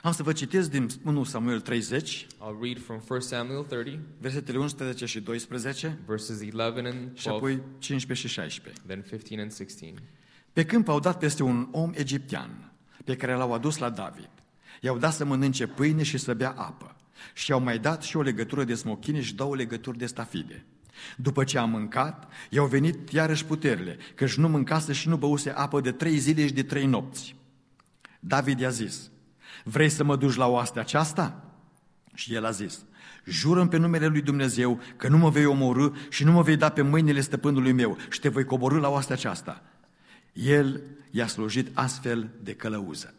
Speaker 1: Am să vă citesc din unu Samuel treizeci,
Speaker 2: I'll read from First Samuel thirty,
Speaker 1: versetele unsprezece și doisprezece,
Speaker 2: verses eleven and
Speaker 1: și
Speaker 2: twelve,
Speaker 1: apoi cincisprezece și șaisprezece.
Speaker 2: then fifteen and sixteen.
Speaker 1: Pe câmp au dat peste un om egiptean, pe care l-au adus la David. I-au dat să mănânce pâine și să bea apă. Și i-au mai dat și o legătură de smochine și două legături de stafide. După ce a mâncat, i-au venit iarăși puterile, căci nu mâncase și nu băuse apă de trei zile și de trei nopți. David i-a zis: vrei să mă duci la oastea aceasta? Și el a zis: jură-mi pe numele lui Dumnezeu că nu mă vei omorî și nu mă vei da pe mâinile stăpânului meu și te voi coborî la oastea aceasta. El i-a slujit astfel de călăuză.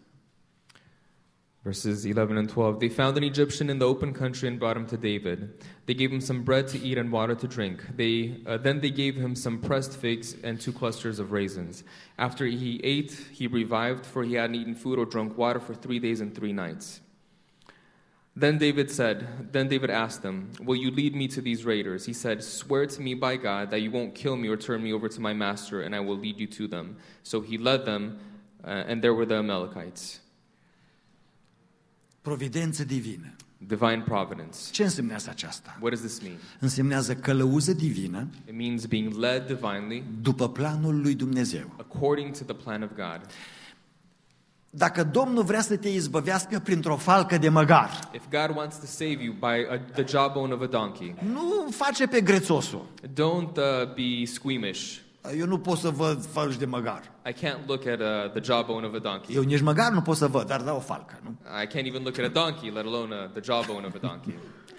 Speaker 2: Verses eleven and twelve. They found an Egyptian in the open country and brought him to David. They gave him some bread to eat and water to drink. They uh, then they gave him some pressed figs and two clusters of raisins. After he ate, he revived, for he hadn't eaten food or drunk water for three days and three nights. Then David said, then David asked them, will you lead me to these raiders? He said, swear to me by God that you won't kill me or turn me over to my master, and I will lead you to them. So he led them, uh, and there were the Amalekites.
Speaker 1: Providență divină.
Speaker 2: Divine providence.
Speaker 1: Ce însemnează aceasta?
Speaker 2: What does this mean?
Speaker 1: Însemnează călăuză divină
Speaker 2: It means being led divinely
Speaker 1: după planul lui Dumnezeu.
Speaker 2: according to the plan of God.
Speaker 1: Dacă Domnul vrea să te izbăvească printr-o falcă de măgar,
Speaker 2: If God wants to save you by a, the jawbone of a donkey,
Speaker 1: nu face pe grețosul.
Speaker 2: don't uh, be squeamish.
Speaker 1: Eu nu pot să văd falci de măgar.
Speaker 2: I can't look at uh, the jawbone of a donkey.
Speaker 1: Eu nici măgar nu pot să văd, dar da o falcă, nu?
Speaker 2: I can't even look at a donkey, let alone uh, the jawbone of a donkey.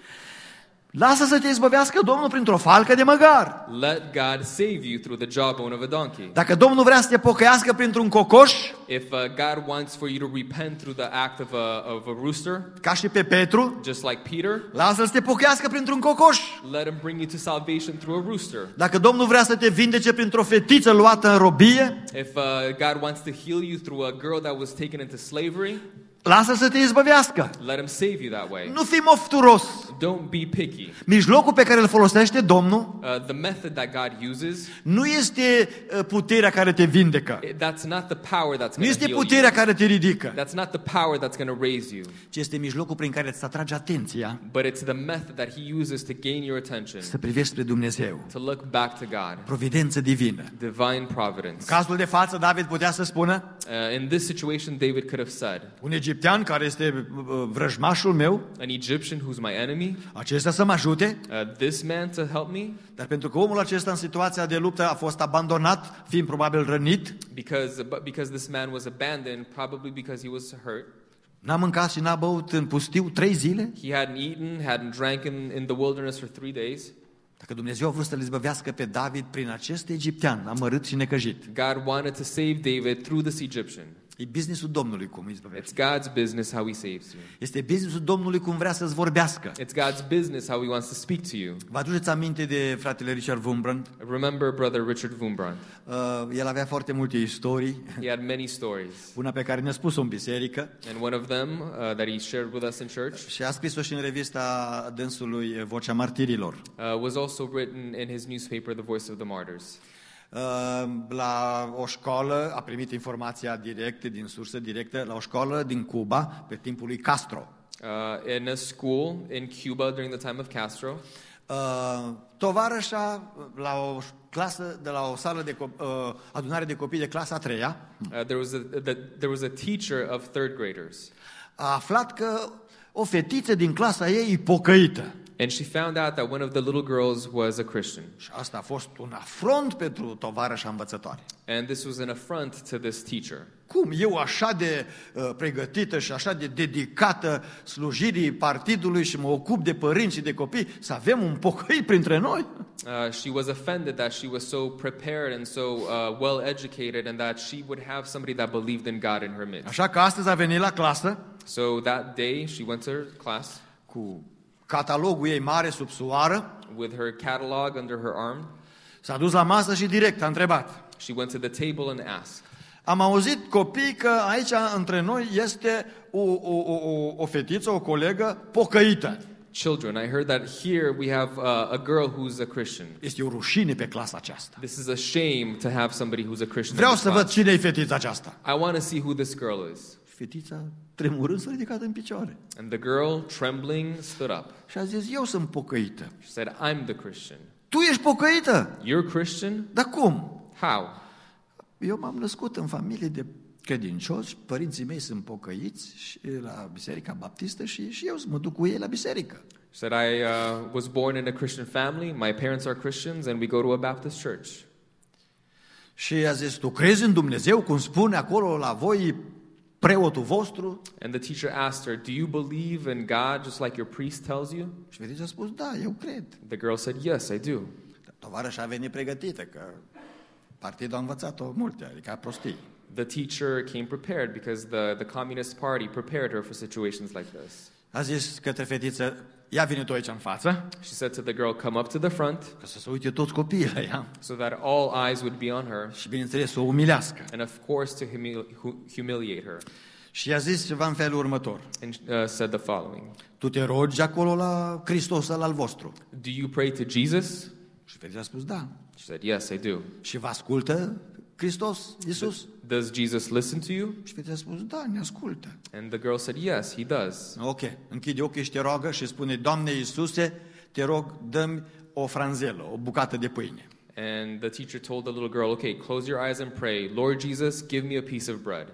Speaker 1: Lasă să te izbăvească Domnul printr-o falcă de măgar.
Speaker 2: Let God save you through the jawbone of a donkey.
Speaker 1: Dacă Domnul vrea să te pocăiască printr-un cocoș,
Speaker 2: If uh, God wants for you to repent through the act of a, of a rooster,
Speaker 1: ca și pe Petru,
Speaker 2: just like Peter,
Speaker 1: lasă-l să te pocăiască printr-un cocoș.
Speaker 2: let him bring you to salvation through a rooster.
Speaker 1: Dacă Domnul vrea să te vindece printr-o fetiță luată în robie,
Speaker 2: If uh, God wants to heal you through a girl that was taken into slavery,
Speaker 1: lasă-l să te izbăvească.
Speaker 2: let him save you that way.
Speaker 1: Nu fi mofturos.
Speaker 2: Don't be picky.
Speaker 1: Mijlocul pe care îl folosește Domnul
Speaker 2: Uh, the method that God uses,
Speaker 1: nu este uh, puterea care te vindecă.
Speaker 2: that's not the power that's
Speaker 1: Nu
Speaker 2: going to
Speaker 1: este
Speaker 2: heal you.
Speaker 1: puterea care te ridică,
Speaker 2: That's not the power that's going to raise you.
Speaker 1: ci este mijlocul prin care îți atrage atenția
Speaker 2: But it's the method that he uses to gain your attention,
Speaker 1: să privești spre Dumnezeu.
Speaker 2: to look back to God.
Speaker 1: Providență divină.
Speaker 2: Divine providence.
Speaker 1: În cazul de față, David putea să spună:
Speaker 2: Uh, in this situation, David could have said,
Speaker 1: un egiptean care este uh, vrăjmașul meu,
Speaker 2: an Egyptian who's my enemy,
Speaker 1: acesta să mă ajute,
Speaker 2: uh, this man to help me,
Speaker 1: dar pentru că omul acesta în situația de luptă a fost abandonat, fiind probabil rănit,
Speaker 2: because, but because this man was abandoned, probably because he was hurt.
Speaker 1: n-a mâncat și n-a băut în pustiu trei zile.
Speaker 2: He hadn't eaten, hadn't drank in, in the wilderness for three days.
Speaker 1: Dacă Dumnezeu a vrut să-l izbăvească pe David prin acest egiptean amărât și necăjit,
Speaker 2: God wanted to save David through this Egyptian.
Speaker 1: e businessul Domnului cum îi izbăvește.
Speaker 2: It's God's business how he saves you.
Speaker 1: Este businessul Domnului cum vrea să-ți vorbească.
Speaker 2: It's God's business how he wants to speak to you.
Speaker 1: Vă aduceți aminte de fratele Richard Wurmbrand?
Speaker 2: Remember brother Richard Wurmbrand.
Speaker 1: Uh, el avea foarte multe istorii.
Speaker 2: He had many stories.
Speaker 1: Una pe care ne-a spus-o în biserică
Speaker 2: And one of them uh, that he shared with us in church
Speaker 1: și a scris-o și în revista dânsului Vocea Martirilor.
Speaker 2: uh, was also written in his newspaper, The Voice of the Martyrs.
Speaker 1: Uh, la o școală, a primit informația directă, din sursă directă, la o școală din Cuba, pe timpul lui Castro.
Speaker 2: Uh, in a school in Cuba during the time of Castro,
Speaker 1: Uh, tovarășa la o clasă, de la o sală de co- uh, adunare de copii de clasa a treia,
Speaker 2: uh, there was a the, there was a teacher of third graders,
Speaker 1: a aflat că o fetiță din clasa ei e pocăită.
Speaker 2: and she found out that one of the little girls was a Christian.
Speaker 1: Și asta a fost un afront pentru tovarășa învățătoare.
Speaker 2: And this was an affront to this teacher.
Speaker 1: Cum eu așa de uh, pregătită și așa de dedicată slujirii partidului și mă ocup de părinți și de copii, să avem un pocăit printre noi?
Speaker 2: Uh, she was offended that she was so prepared and so uh, well educated, and that she would have somebody that believed in God in her midst.
Speaker 1: Așa că astăzi a venit la clasă
Speaker 2: So that day she went to her class
Speaker 1: cu catalogul ei mare sub soară,
Speaker 2: with her catalog under her arm.
Speaker 1: s-a dus la masă și direct a întrebat:
Speaker 2: She went to the table and asked,
Speaker 1: am auzit, copii, că aici între noi este o, o, o, o, o fetiță, o colegă pocăită.
Speaker 2: children, I heard that here we have uh, a girl who's a Christian.
Speaker 1: Este o rușine pe clasa aceasta.
Speaker 2: This is a shame to have somebody who's a Christian.
Speaker 1: Vreau
Speaker 2: in this
Speaker 1: să văd
Speaker 2: class.
Speaker 1: cine e fetița aceasta.
Speaker 2: I want to see who this girl is.
Speaker 1: fetița, tremurând, s-a ridicat în picioare.
Speaker 2: And the girl, trembling, stood up.
Speaker 1: Și a zis, eu sunt pocăită.
Speaker 2: She said, I'm the Christian.
Speaker 1: Tu ești pocăită?
Speaker 2: You're Christian?
Speaker 1: Dar cum?
Speaker 2: How?
Speaker 1: Eu m-am născut în familie de credincioși, părinții mei sunt pocăiți și la Biserica Baptistă și, și eu mă duc cu ei la biserică.
Speaker 2: She said, I uh, was born in a Christian family. My parents are Christians, and we go to a Baptist church.
Speaker 1: Și a zis, tu crezi în Dumnezeu, cum spune acolo la voi preotul vostru?
Speaker 2: And the teacher asked her, do you believe in God just like your priest tells you?
Speaker 1: Și fetița a spus, da, eu cred.
Speaker 2: The girl said, yes, I do.
Speaker 1: Tovarășa a venit pregătită, că partidul a învățat-o multe, adică a prostii.
Speaker 2: The teacher came prepared because the, the Communist Party prepared her for situations like this.
Speaker 1: A zis către fetiță, ia vine tu aici în față,
Speaker 2: She said to the girl, come up to the front
Speaker 1: ca să se uite toți copiii la ea
Speaker 2: so that all eyes would be on her,
Speaker 1: și bineînțeles să o umilească.
Speaker 2: and of course to humili- hu- humiliate her.
Speaker 1: Și i-a zis ceva în felul următor,
Speaker 2: And uh, said the following,
Speaker 1: tu te rogi acolo la Hristos ăla al vostru.
Speaker 2: do you pray to Jesus?
Speaker 1: Și fetița a spus, da.
Speaker 2: She said, yes, I do.
Speaker 1: Și vă ascultă Hristos, Iisus?
Speaker 2: Does Jesus listen to you?
Speaker 1: Și fetița a spus, da, ne ascultă.
Speaker 2: And the girl said, yes, he does.
Speaker 1: Ok, închide ochii și te roagă și spune, Doamne Iisuse, te rog, dă-mi o franzelă, o bucată de pâine.
Speaker 2: And the teacher told the little girl, okay, close your eyes and pray. Lord Jesus, give me a piece of bread.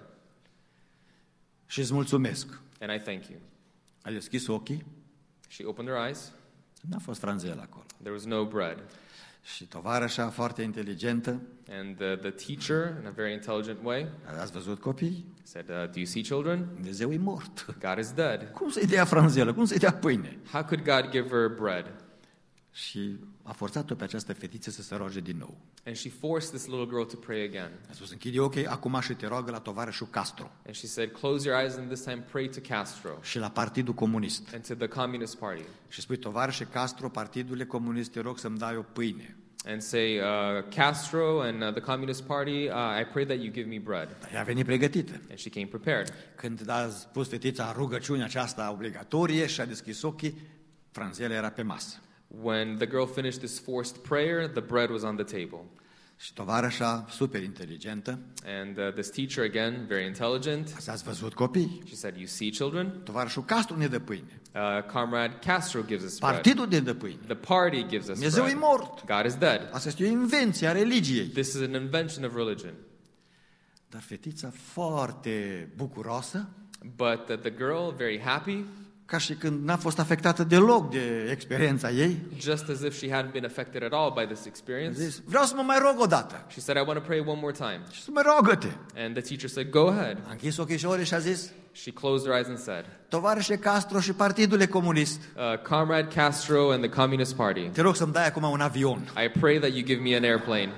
Speaker 1: Și îți mulțumesc.
Speaker 2: And I thank you.
Speaker 1: A deschis ochii,
Speaker 2: She opened her eyes.
Speaker 1: n-a fost franzelă acolo.
Speaker 2: There was no bread.
Speaker 1: Și tovarășa foarte inteligentă,
Speaker 2: And the, the teacher, in a very intelligent way,
Speaker 1: ați văzut copii?
Speaker 2: said, uh, do you see children?
Speaker 1: Dumnezeu e mort.
Speaker 2: God is dead.
Speaker 1: Cum să-i dea franzelă? Cum să-i dea pâine?
Speaker 2: How could God give her bread?
Speaker 1: Și a forțat-o pe această fetiță să se roage din nou.
Speaker 2: And she forced this little girl to pray again.
Speaker 1: A spus, închide ochii acum și te roagă la tovarășul Castro
Speaker 2: And she said, close your eyes and this time pray to Castro
Speaker 1: și la Partidul Comunist.
Speaker 2: and to the Communist Party.
Speaker 1: Și spui, tovarășe Castro, Partidul Comunist, te rog să-mi dai o pâine.
Speaker 2: And say, uh, Castro and uh, the Communist Party, uh, I pray that you give me bread.
Speaker 1: Dar ea a venit pregătită.
Speaker 2: And she came prepared.
Speaker 1: Când a spus fetița rugăciunea aceasta obligatorie și a deschis ochii, franzela era pe masă.
Speaker 2: When the girl finished this forced prayer, the bread was on the table.
Speaker 1: Și tovarășa, super inteligentă,
Speaker 2: And uh, this teacher, again, very intelligent,
Speaker 1: ați văzut copii?
Speaker 2: she said, you see children?
Speaker 1: Tovarășul Castro ne dă pâine.
Speaker 2: Uh, Comrade Castro gives us bread.
Speaker 1: Partidul ne dă pâine.
Speaker 2: The party gives us
Speaker 1: Dumnezeu e
Speaker 2: bread.
Speaker 1: mort.
Speaker 2: God is dead.
Speaker 1: Asta este o invenție a religiei.
Speaker 2: This is an invention of religion.
Speaker 1: Dar fetița foarte bucuroasă,
Speaker 2: But the, the girl, very happy,
Speaker 1: ca și când n-a fost afectată deloc de experiența ei,
Speaker 2: just as if she hadn't been affected at all by this
Speaker 1: a
Speaker 2: experience,
Speaker 1: zis, vreau să mă mai rog o dată.
Speaker 2: she said, I want to pray one more time.
Speaker 1: Și să mă rogă-te.
Speaker 2: And the teacher said, go ahead.
Speaker 1: A închis ochișorii și a zis,
Speaker 2: She closed her eyes and said,
Speaker 1: tovarășe Castro și Partidul Comunist,
Speaker 2: uh, Comrade Castro and the Communist Party,
Speaker 1: te rog să-mi dai acum un avion.
Speaker 2: I pray that you give me an airplane.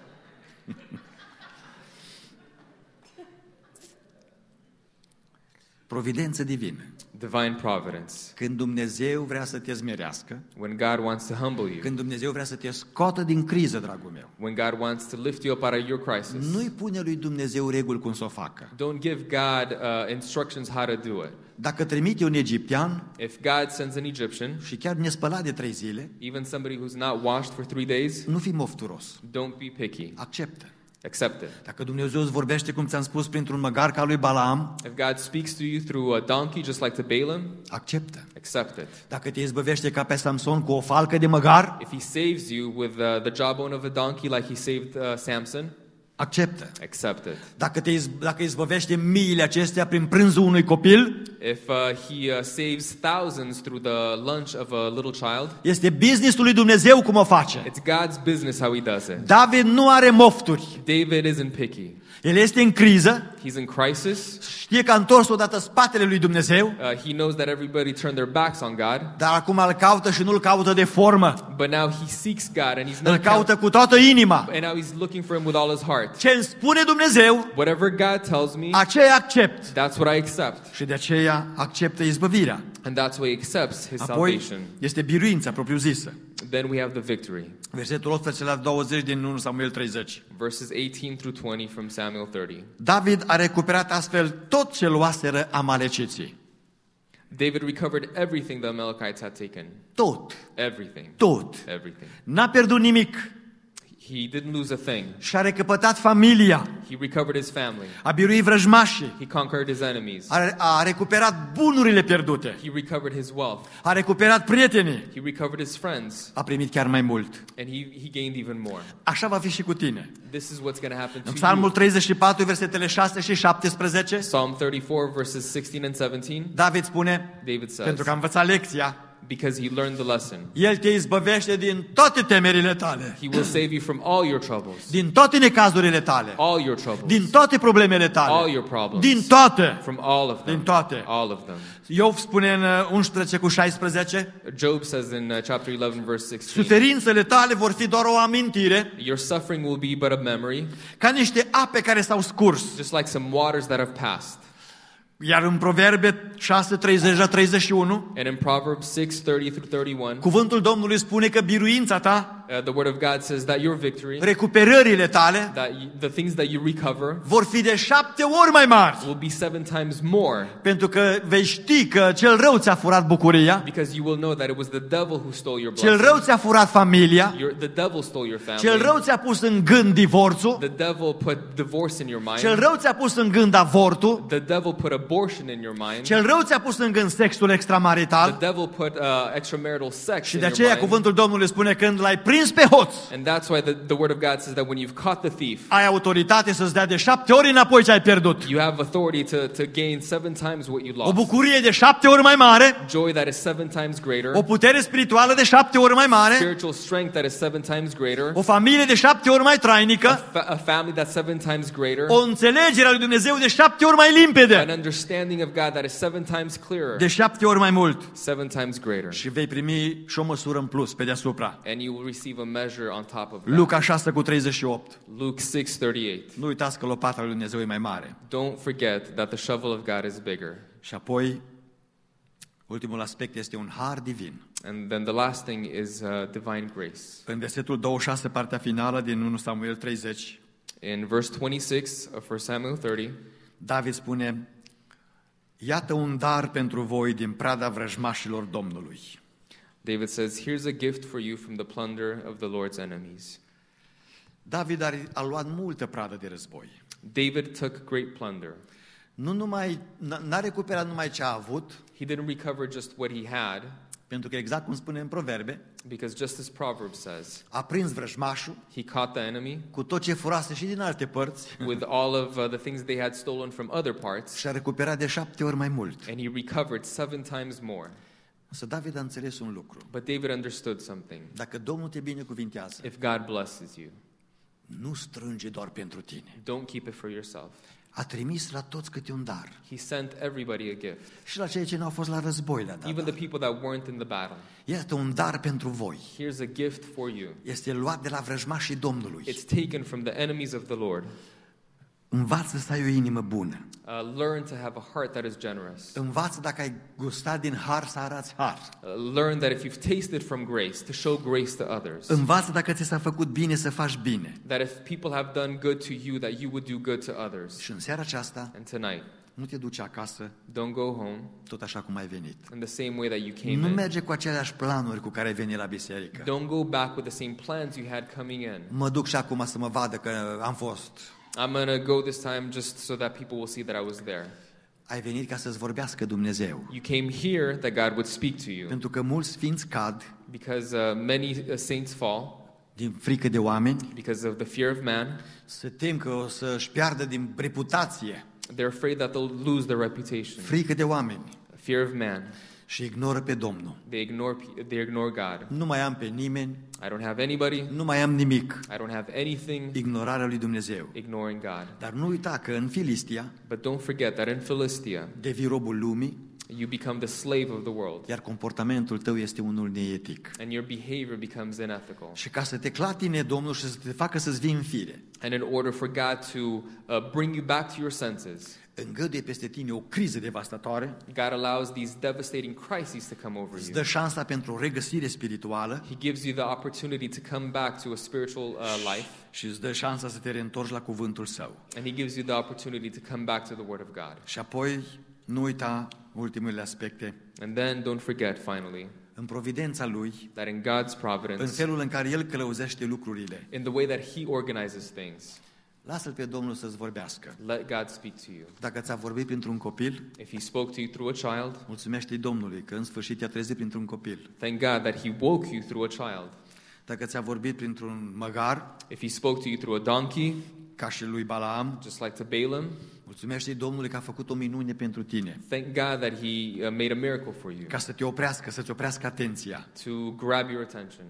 Speaker 1: Providență divină.
Speaker 2: Divine providence.
Speaker 1: Când Dumnezeu vrea să te zmerească,
Speaker 2: When God wants to humble you.
Speaker 1: când Dumnezeu vrea să te scoată din criză, dragul meu,
Speaker 2: When God wants to lift you up out of your crisis.
Speaker 1: nu-i pune lui Dumnezeu reguli cum să o facă.
Speaker 2: Don't give God uh, instructions how to do it.
Speaker 1: Dacă trimite un egiptean
Speaker 2: If God sends an Egyptian,
Speaker 1: și chiar nespălat de trei zile,
Speaker 2: even somebody who's not washed for three days,
Speaker 1: nu fi mofturos.
Speaker 2: don't be picky.
Speaker 1: Acceptă.
Speaker 2: Accept it.
Speaker 1: Dacă Dumnezeu îți vorbește, cum ți-am spus, printr-un măgar ca lui Balaam,
Speaker 2: If God speaks to you through a donkey, just like to Balaam,
Speaker 1: acceptă.
Speaker 2: accept it.
Speaker 1: Dacă te izbăvește ca pe Samson cu o falcă de măgar,
Speaker 2: If he saves you with uh, the jawbone of a donkey like he saved uh, Samson,
Speaker 1: acceptă.
Speaker 2: accept it.
Speaker 1: Dacă te izb- dacă izbăvește miile acestea prin prânzul unui copil,
Speaker 2: If uh, he uh, saves thousands through the lunch of a little child,
Speaker 1: este businessul lui Dumnezeu cum o face.
Speaker 2: it's God's business how he does it.
Speaker 1: David nu are mofturi.
Speaker 2: David isn't picky.
Speaker 1: El este în criză,
Speaker 2: He's in crisis.
Speaker 1: știe că a întors odată spatele lui Dumnezeu,
Speaker 2: Uh, he knows that everybody turned their backs on God,
Speaker 1: dar acum îl caută și nu-l caută de formă.
Speaker 2: but now he seeks God and he's
Speaker 1: Îl
Speaker 2: not
Speaker 1: caută cu toată inima.
Speaker 2: and now he's looking for him with all his heart.
Speaker 1: Ce îmi spune Dumnezeu,
Speaker 2: Whatever God tells me,
Speaker 1: aceea accept.
Speaker 2: that's what I accept.
Speaker 1: Și de aceea acceptă izbăvirea.
Speaker 2: And that's why he accepts his
Speaker 1: Apoi
Speaker 2: salvation.
Speaker 1: este biruința propriu-zisă.
Speaker 2: Then we have the victory.
Speaker 1: Versetul optsprezece la douăzeci din unu Samuel treizeci.
Speaker 2: Verses eighteen through twenty from Samuel thirty.
Speaker 1: David a recuperat astfel tot ce luaseră amaleciții.
Speaker 2: David recovered everything the Amalekites had taken.
Speaker 1: Tot.
Speaker 2: Everything.
Speaker 1: Tot.
Speaker 2: Everything.
Speaker 1: N-a pierdut nimic.
Speaker 2: He didn't lose a thing.
Speaker 1: Și-a recăpătat familia.
Speaker 2: He recovered his family.
Speaker 1: A biruit vrăjmașii.
Speaker 2: He conquered his enemies.
Speaker 1: A, a recuperat bunurile pierdute.
Speaker 2: He recovered his wealth.
Speaker 1: A recuperat prietenii.
Speaker 2: He recovered his friends.
Speaker 1: A primit chiar mai mult.
Speaker 2: And he, he gained even more.
Speaker 1: Așa va fi și cu tine.
Speaker 2: This is what's going to happen to
Speaker 1: În Psalmul
Speaker 2: you.
Speaker 1: treizeci și patru, versetele șase și șaptesprezece,
Speaker 2: Psalm thirty-four, verses sixteen and seventeen,
Speaker 1: David spune,
Speaker 2: David says,
Speaker 1: pentru că a învățat lecția,
Speaker 2: because he learned the lesson,
Speaker 1: El te izbăvește din toate temerile tale,
Speaker 2: he will save you from all your troubles,
Speaker 1: din toate necazurile tale,
Speaker 2: all your troubles,
Speaker 1: din toate problemele
Speaker 2: all
Speaker 1: tale,
Speaker 2: your problems,
Speaker 1: din toate,
Speaker 2: from all of them,
Speaker 1: din toate.
Speaker 2: all of them.
Speaker 1: Iov spune în unsprezece cu șaisprezece,
Speaker 2: Job says in uh, chapter eleven, verse sixteen,
Speaker 1: suferințele tale vor fi doar o amintire,
Speaker 2: your suffering will be but a memory,
Speaker 1: ca niște ape care s-au scurs.
Speaker 2: just like some waters that have passed.
Speaker 1: Iar în Proverbe șase, treizeci la treizeci și unu,
Speaker 2: And in Proverbs six, thirty through thirty-one,
Speaker 1: cuvântul Domnului spune că biruința ta,
Speaker 2: uh, the word of God says that your victory,
Speaker 1: recuperările tale,
Speaker 2: that you, the things that you recover,
Speaker 1: vor fi de șapte ori mai mari.
Speaker 2: will be seven times more,
Speaker 1: Pentru că vei ști că cel rău ți-a furat bucuria,
Speaker 2: because you will know that it was the devil who stole your
Speaker 1: cel rău
Speaker 2: blessing.
Speaker 1: ți-a furat familia,
Speaker 2: Your, the devil stole your family.
Speaker 1: cel rău ți-a pus în gând divorțul,
Speaker 2: The devil put divorce in your mind.
Speaker 1: cel rău ți-a pus în gând avortul,
Speaker 2: The devil put abortion in your mind.
Speaker 1: cel rău ți-a pus în gând sexul
Speaker 2: The
Speaker 1: extramarital.
Speaker 2: devil put uh, extramarital sex
Speaker 1: Și
Speaker 2: in
Speaker 1: de
Speaker 2: your
Speaker 1: aceea
Speaker 2: mind.
Speaker 1: cuvântul Domnului spune, când l-ai prins pe hoț,
Speaker 2: And that's why the, the word of God says that when you've caught the thief,
Speaker 1: ai autoritate să-ți dea de șapte ori înapoi ce ai pierdut.
Speaker 2: you have authority to, to gain seven times what you
Speaker 1: O
Speaker 2: lost.
Speaker 1: bucurie de șapte ori mai mare,
Speaker 2: Joy that is seven times greater.
Speaker 1: o putere spirituală de șapte ori mai mare,
Speaker 2: Spiritual strength that is seven times greater.
Speaker 1: o familie de șapte ori mai
Speaker 2: A,
Speaker 1: trainică,
Speaker 2: fa- a family that's seven times greater.
Speaker 1: o înțelegere a lui Dumnezeu de șapte ori mai limpede,
Speaker 2: An understanding of God that is seven times clearer.
Speaker 1: de șapte ori mai mult.
Speaker 2: Seven times greater.
Speaker 1: Și vei primi și o măsură în plus pe deasupra.
Speaker 2: And you will receive a measure on top of that.
Speaker 1: Luca șase cu treizeci și opt.
Speaker 2: Luke six thirty-eight.
Speaker 1: Nu uitați că lopata lui Dumnezeu e mai mare.
Speaker 2: Don't forget that the shovel of God is bigger.
Speaker 1: Și apoi, ultimul aspect este un har divin.
Speaker 2: And then the last thing is uh, divine grace.
Speaker 1: În versetul douăzeci și șase, partea finală din unu Samuel treizeci,
Speaker 2: In verse twenty-six of First Samuel thirty,
Speaker 1: David spune, iată un dar pentru voi din prada vrăjmașilor Domnului.
Speaker 2: David says, "Here's a gift for you from the plunder of the Lord's enemies."
Speaker 1: David a, a luat multă pradă de război.
Speaker 2: David took great plunder.
Speaker 1: Nu numai, n-a recuperat numai ce a avut,
Speaker 2: He didn't recover just what he had,
Speaker 1: pentru că exact cum spune în Proverbe,
Speaker 2: because just as Proverbs says,
Speaker 1: a prins vrăjmașul
Speaker 2: he caught the enemy
Speaker 1: cu tot ce furase și din alte părți
Speaker 2: with all of uh, the things they had stolen from other parts,
Speaker 1: și a recuperat de șapte ori mai mult.
Speaker 2: and he recovered seven times more.
Speaker 1: Însă David a înțeles un lucru.
Speaker 2: But David understood something.
Speaker 1: Dacă Domnul te binecuvintează,
Speaker 2: If God blesses you,
Speaker 1: nu strânge doar pentru tine.
Speaker 2: don't keep it for yourself.
Speaker 1: A trimis la toți câte un dar.
Speaker 2: He sent everybody a gift,
Speaker 1: Și la cei ce n-au fost la război le-a dat
Speaker 2: even
Speaker 1: dar.
Speaker 2: the people that weren't in the battle.
Speaker 1: Iată un dar pentru voi.
Speaker 2: Here's a gift for you.
Speaker 1: Este luat de la vrăjmașii Domnului.
Speaker 2: It's taken from the enemies of the Lord.
Speaker 1: Învață să ai o inimă bună.
Speaker 2: Uh, learn to have a heart that is generous.
Speaker 1: Învață dacă ai gustat din har să arăți har.
Speaker 2: Uh, learn that if you've tasted from grace, to show grace to others.
Speaker 1: Învață dacă ți s-a făcut bine să faci bine.
Speaker 2: That if people have done good to you, that you would do good to others.
Speaker 1: Și în seara aceasta
Speaker 2: And tonight,
Speaker 1: nu te duci acasă
Speaker 2: don't go home
Speaker 1: tot așa cum ai venit.
Speaker 2: in the same way that you came
Speaker 1: Nu
Speaker 2: in.
Speaker 1: merge cu aceleași planuri cu care ai venit la biserică.
Speaker 2: Don't go back with the same plans you had coming in.
Speaker 1: Mă duc și acum să mă vadă că am fost.
Speaker 2: I'm going to go this time just so that people will see that I was there.
Speaker 1: Ai venit ca să-ți vorbească Dumnezeu.
Speaker 2: You came here that God would speak to you.
Speaker 1: Pentru că mulți sfinți cad
Speaker 2: Because uh, many uh, saints fall
Speaker 1: din frică de oameni,
Speaker 2: because of the fear of man.
Speaker 1: se tem că o să-și piardă din reputație,
Speaker 2: They're afraid that they'll lose their reputation.
Speaker 1: frică de oameni
Speaker 2: Fear of man.
Speaker 1: și ignoră pe Domnul.
Speaker 2: They ignore pe- they ignore God.
Speaker 1: Nu mai am pe nimeni,
Speaker 2: I don't have anybody.
Speaker 1: nu mai am nimic.
Speaker 2: I don't have anything.
Speaker 1: Ignorarea lui Dumnezeu.
Speaker 2: Ignoring God.
Speaker 1: Dar nu uita că în Filistia
Speaker 2: But don't forget that in Philistia,
Speaker 1: devii robul lumii,
Speaker 2: you become the slave of the world.
Speaker 1: iar comportamentul tău este unul neetic.
Speaker 2: And your behavior becomes unethical.
Speaker 1: Și ca să te clatine Domnul și să te facă să-ți vii în fire,
Speaker 2: And in order for God to uh, bring you back to your senses,
Speaker 1: îngăduie peste tine o criză devastatoare,
Speaker 2: God allows these devastating crises to come over
Speaker 1: îți
Speaker 2: you.
Speaker 1: dă șansa pentru o regăsire spirituală
Speaker 2: He gives you the opportunity to come back to a spiritual uh, life,
Speaker 1: și îți dă șansa să te reîntorci la cuvântul Său.
Speaker 2: and He gives you the opportunity to come back to the Word of God.
Speaker 1: Și apoi, nu uita ultimele aspecte,
Speaker 2: And then don't forget, finally,
Speaker 1: în providența Lui,
Speaker 2: that in God's
Speaker 1: în
Speaker 2: providence,
Speaker 1: felul în care El călăuzește lucrurile.
Speaker 2: in the way that He organizes things,
Speaker 1: Lasă-L pe Domnul să-ți vorbească.
Speaker 2: let God speak to you.
Speaker 1: Dacă ți-a vorbit printr-un copil,
Speaker 2: If He spoke to you through a child,
Speaker 1: mulțumește-i Domnului că în sfârșit te-a trezit printr-un copil.
Speaker 2: thank God that He woke you through a child.
Speaker 1: Dacă ți-a vorbit printr-un măgar,
Speaker 2: If He spoke to you through a donkey,
Speaker 1: ca și lui Balaam,
Speaker 2: just like to Balaam,
Speaker 1: mulțumește-i Domnului că a făcut o minune pentru tine,
Speaker 2: thank God that He uh, made a miracle for you,
Speaker 1: ca să te oprească, să-ți oprească atenția.
Speaker 2: to grab your attention.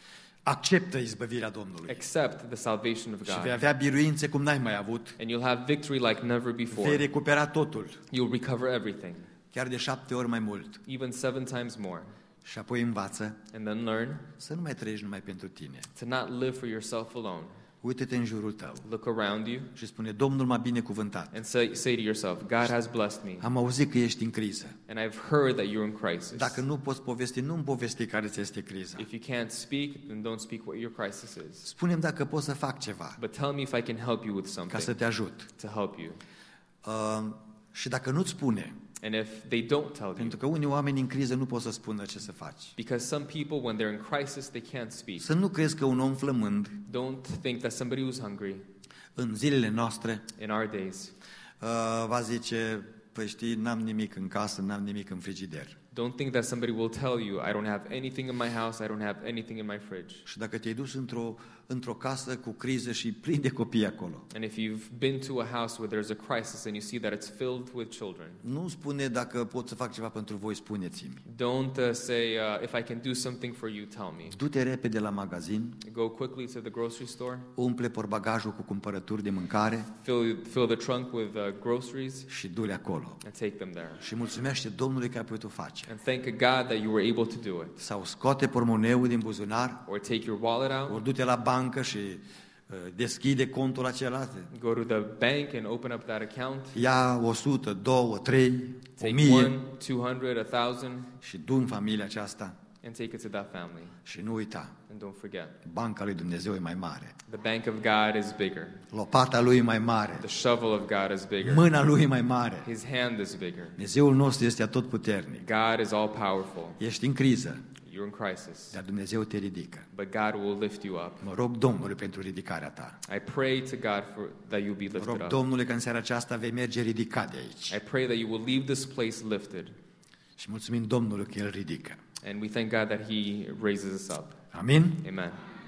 Speaker 1: Acceptă izbăvirea Domnului
Speaker 2: Accept the salvation of
Speaker 1: și vei
Speaker 2: God,
Speaker 1: avea biruințe cum n-ai mai avut.
Speaker 2: and you'll have victory like never
Speaker 1: Vei
Speaker 2: before.
Speaker 1: recupera totul,
Speaker 2: You'll recover everything,
Speaker 1: chiar de șapte ori mai mult.
Speaker 2: even seven times more.
Speaker 1: Și apoi învață
Speaker 2: And then learn
Speaker 1: să nu mai trăiești numai pentru tine.
Speaker 2: to not live for yourself alone.
Speaker 1: Uită-te în jurul tău
Speaker 2: Look around you
Speaker 1: și spune, Domnul m-a binecuvântat.
Speaker 2: and say, say to yourself, God has blessed me,
Speaker 1: Am auzit că ești în criză.
Speaker 2: and I've heard that you're in crisis.
Speaker 1: Dacă nu poți povesti, nu-mi povesti care ți este criza.
Speaker 2: If you can't speak, then don't speak what your crisis is.
Speaker 1: Spune-mi dacă pot să fac ceva
Speaker 2: But tell me if I can help you with
Speaker 1: ca să
Speaker 2: something
Speaker 1: te ajut.
Speaker 2: to help you.
Speaker 1: Uh, și dacă nu-ți spune,
Speaker 2: And if they don't tell you,
Speaker 1: pentru că unii oameni în criză nu pot să spună ce să faci.
Speaker 2: because some people, when they're in crisis, they can't speak.
Speaker 1: Să nu crezi că un om flămând
Speaker 2: Don't think that somebody who's hungry
Speaker 1: în zilele noastre
Speaker 2: in our days,
Speaker 1: uh, va zice, păi știi, n-am nimic în casă, n-am nimic în frigider.
Speaker 2: don't think that somebody will tell you, I don't have anything in my house, I don't have anything in my fridge.
Speaker 1: Și dacă te-ai dus într-o, într-o casă cu criză și plin de copii acolo,
Speaker 2: And if you've been to a house where there's a crisis and you see that it's filled with children,
Speaker 1: nu spune dacă pot să fac ceva pentru voi, spuneți-mi.
Speaker 2: don't uh, say, uh, if I can do something for you, tell me.
Speaker 1: Du-te repede la magazin,
Speaker 2: Go quickly to the grocery store,
Speaker 1: umple porbagajul cu cumpărături de mîncare
Speaker 2: fill, fill the trunk with uh, groceries,
Speaker 1: și du-le acolo.
Speaker 2: and take them there.
Speaker 1: Și mulțumește Domnului că ai putut face.
Speaker 2: And thank God that you were able to do it.
Speaker 1: Sau scoate pormoneul din buzunar,
Speaker 2: Or take your wallet out,
Speaker 1: ori du-te la bancă și uh, deschide contul acela,
Speaker 2: go to the bank and open up that account.
Speaker 1: ia o sută, două, trei, o
Speaker 2: Take
Speaker 1: mie
Speaker 2: one, two hundred, a thousand,
Speaker 1: și du în familia aceasta
Speaker 2: and take it to that family.
Speaker 1: și nu uita,
Speaker 2: And don't forget,
Speaker 1: banca lui Dumnezeu e mai mare,
Speaker 2: the bank of God is bigger.
Speaker 1: lopata lui e mai mare,
Speaker 2: The shovel of God is bigger.
Speaker 1: mâna lui e mai mare.
Speaker 2: His hand is bigger.
Speaker 1: Dumnezeul nostru este atotputernic.
Speaker 2: God is all powerful.
Speaker 1: Ești în criză,
Speaker 2: You're in crisis,
Speaker 1: dar Dumnezeu te ridică.
Speaker 2: but God will lift you up.
Speaker 1: Mă rog Domnului pentru ridicarea ta.
Speaker 2: I pray to God for that you'll be
Speaker 1: Mă
Speaker 2: lifted
Speaker 1: rog
Speaker 2: up.
Speaker 1: Domnului că în seara aceasta vei merge ridicat de aici.
Speaker 2: I pray that you will leave this place lifted.
Speaker 1: Și mulțumim Domnului că El ridică.
Speaker 2: And we thank God that He raises us up.
Speaker 1: Amin?
Speaker 2: Amen.